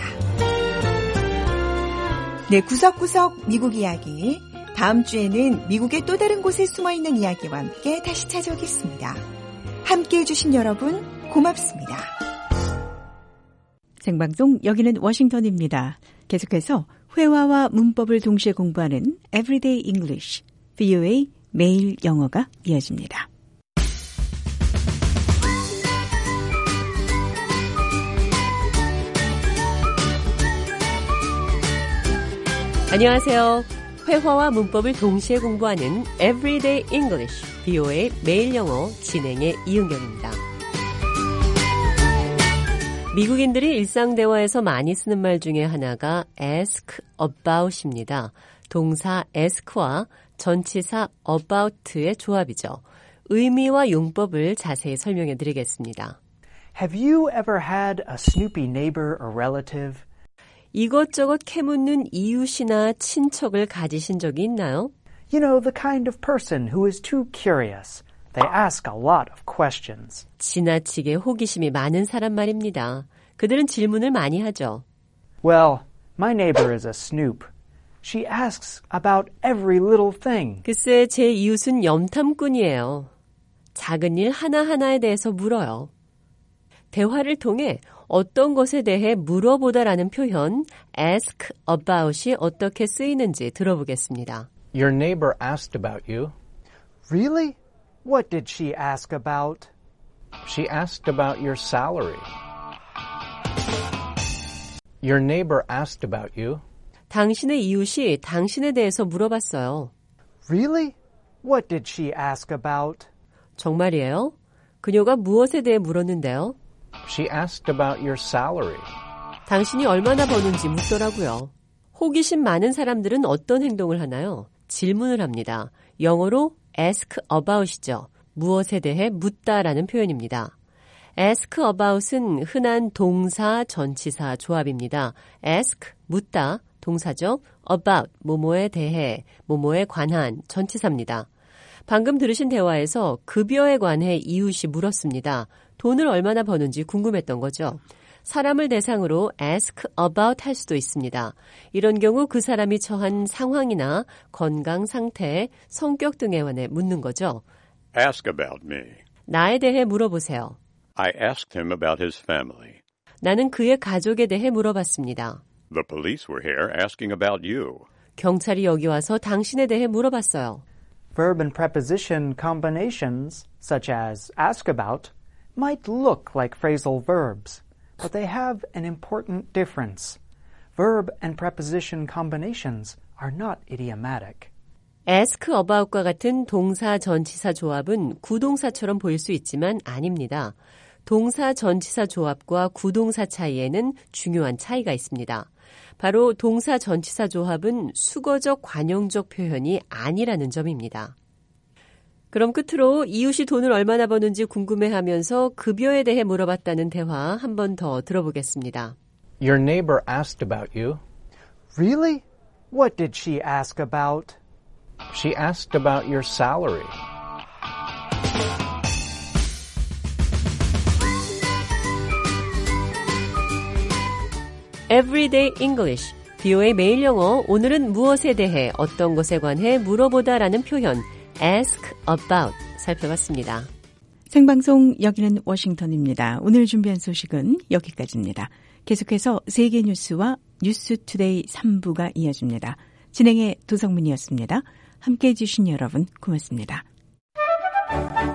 [SPEAKER 5] 네, 구석구석 미국 이야기. 다음 주에는 미국의 또 다른 곳에 숨어있는 이야기와 함께 다시 찾아오겠습니다. 함께해 주신 여러분 고맙습니다.
[SPEAKER 2] 생방송 여기는 워싱턴입니다. 계속해서 회화와 문법을 동시에 공부하는 Everyday English, VOA 매일 영어가 이어집니다.
[SPEAKER 12] 안녕하세요. 회화와 문법을 동시에 공부하는 Everyday English, VOA 매일 영어 진행의 이은경입니다. 미국인들이 일상 대화에서 많이 쓰는 말 중에 하나가 ask about입니다. 동사 ask와 전치사 about의 조합이죠. 의미와 용법을 자세히 설명해 드리겠습니다.
[SPEAKER 13] Have you ever had a snoopy neighbor or relative?
[SPEAKER 12] 이것저것 캐묻는 이웃이나 친척을 가지신 적이 있나요?
[SPEAKER 13] You know, the kind of person who is too curious. They ask a lot of questions.
[SPEAKER 12] 지나치게 호기심이 많은 사람 말입니다. 그들은 질문을 많이 하죠.
[SPEAKER 13] Well, my neighbor is a snoop. She asks about every little thing.
[SPEAKER 12] 글쎄, 제 이웃은 염탐꾼이에요. 작은 일 하나하나에 대해서 물어요. 대화를 통해 어떤 것에 대해 물어보다라는 표현 ask about이 어떻게 쓰이는지 들어보겠습니다.
[SPEAKER 14] Your neighbor asked about you.
[SPEAKER 13] Really? What did she ask about?
[SPEAKER 14] She asked about your salary. Your neighbor asked about you.
[SPEAKER 12] 당신의 이웃이 당신에 대해서 물어봤어요.
[SPEAKER 13] Really? What did she ask about?
[SPEAKER 12] 정말이에요? 그녀가 무엇에 대해 물었는데요?
[SPEAKER 14] She asked about your salary.
[SPEAKER 12] 당신이 얼마나 버는지 묻더라고요. 호기심 많은 사람들은 어떤 행동을 하나요? 질문을 합니다. 영어로 ask about이죠. 무엇에 대해 묻다라는 표현입니다. ask about은 흔한 동사, 전치사 조합입니다. ask, 묻다, 동사죠. about, 뭐뭐에 대해, 뭐뭐에 관한, 전치사입니다. 방금 들으신 대화에서 급여에 관해 이웃이 물었습니다. 돈을 얼마나 버는지 궁금했던 거죠. 사람을 대상으로 ask about 할 수도 있습니다. 이런 경우 그 사람이 처한 상황이나 건강 상태, 성격 등에 관해 묻는 거죠.
[SPEAKER 15] Ask about me.
[SPEAKER 12] 나에 대해 물어보세요.
[SPEAKER 15] I asked him about his family.
[SPEAKER 12] 나는 그의 가족에 대해 물어봤습니다.
[SPEAKER 15] The police were here asking about you.
[SPEAKER 12] 경찰이 여기 와서 당신에 대해 물어봤어요.
[SPEAKER 13] Verb and preposition combinations, such as ask about, might look like phrasal verbs, but they have an important difference. Verb and preposition combinations are not idiomatic.
[SPEAKER 12] ask about과 같은 동사 전치사 조합은 구동사처럼 보일 수 있지만 아닙니다. 동사 전치사 조합과 구동사 차이에는 중요한 차이가 있습니다. 바로 동사 전치사 조합은 수거적 관용적 표현이 아니라는 점입니다. 그럼 끝으로 이웃이 돈을 얼마나 버는지 궁금해하면서 급여에 대해 물어봤다는 대화 한 번 더 들어보겠습니다.
[SPEAKER 14] Your neighbor asked about you.
[SPEAKER 13] Really? What did she ask about?
[SPEAKER 14] She asked about your salary.
[SPEAKER 12] Everyday English, VOA 매일 영어. 오늘은 무엇에 대해, 어떤 것에 관해 물어보다라는 표현 ask about 살펴봤습니다.
[SPEAKER 2] 생방송 여기는 워싱턴입니다. 오늘 준비한 소식은 여기까지입니다. 계속해서 세계 뉴스와 뉴스투데이 3부가 이어집니다. 진행의 도성문이었습니다. 함께해 주신 여러분 고맙습니다.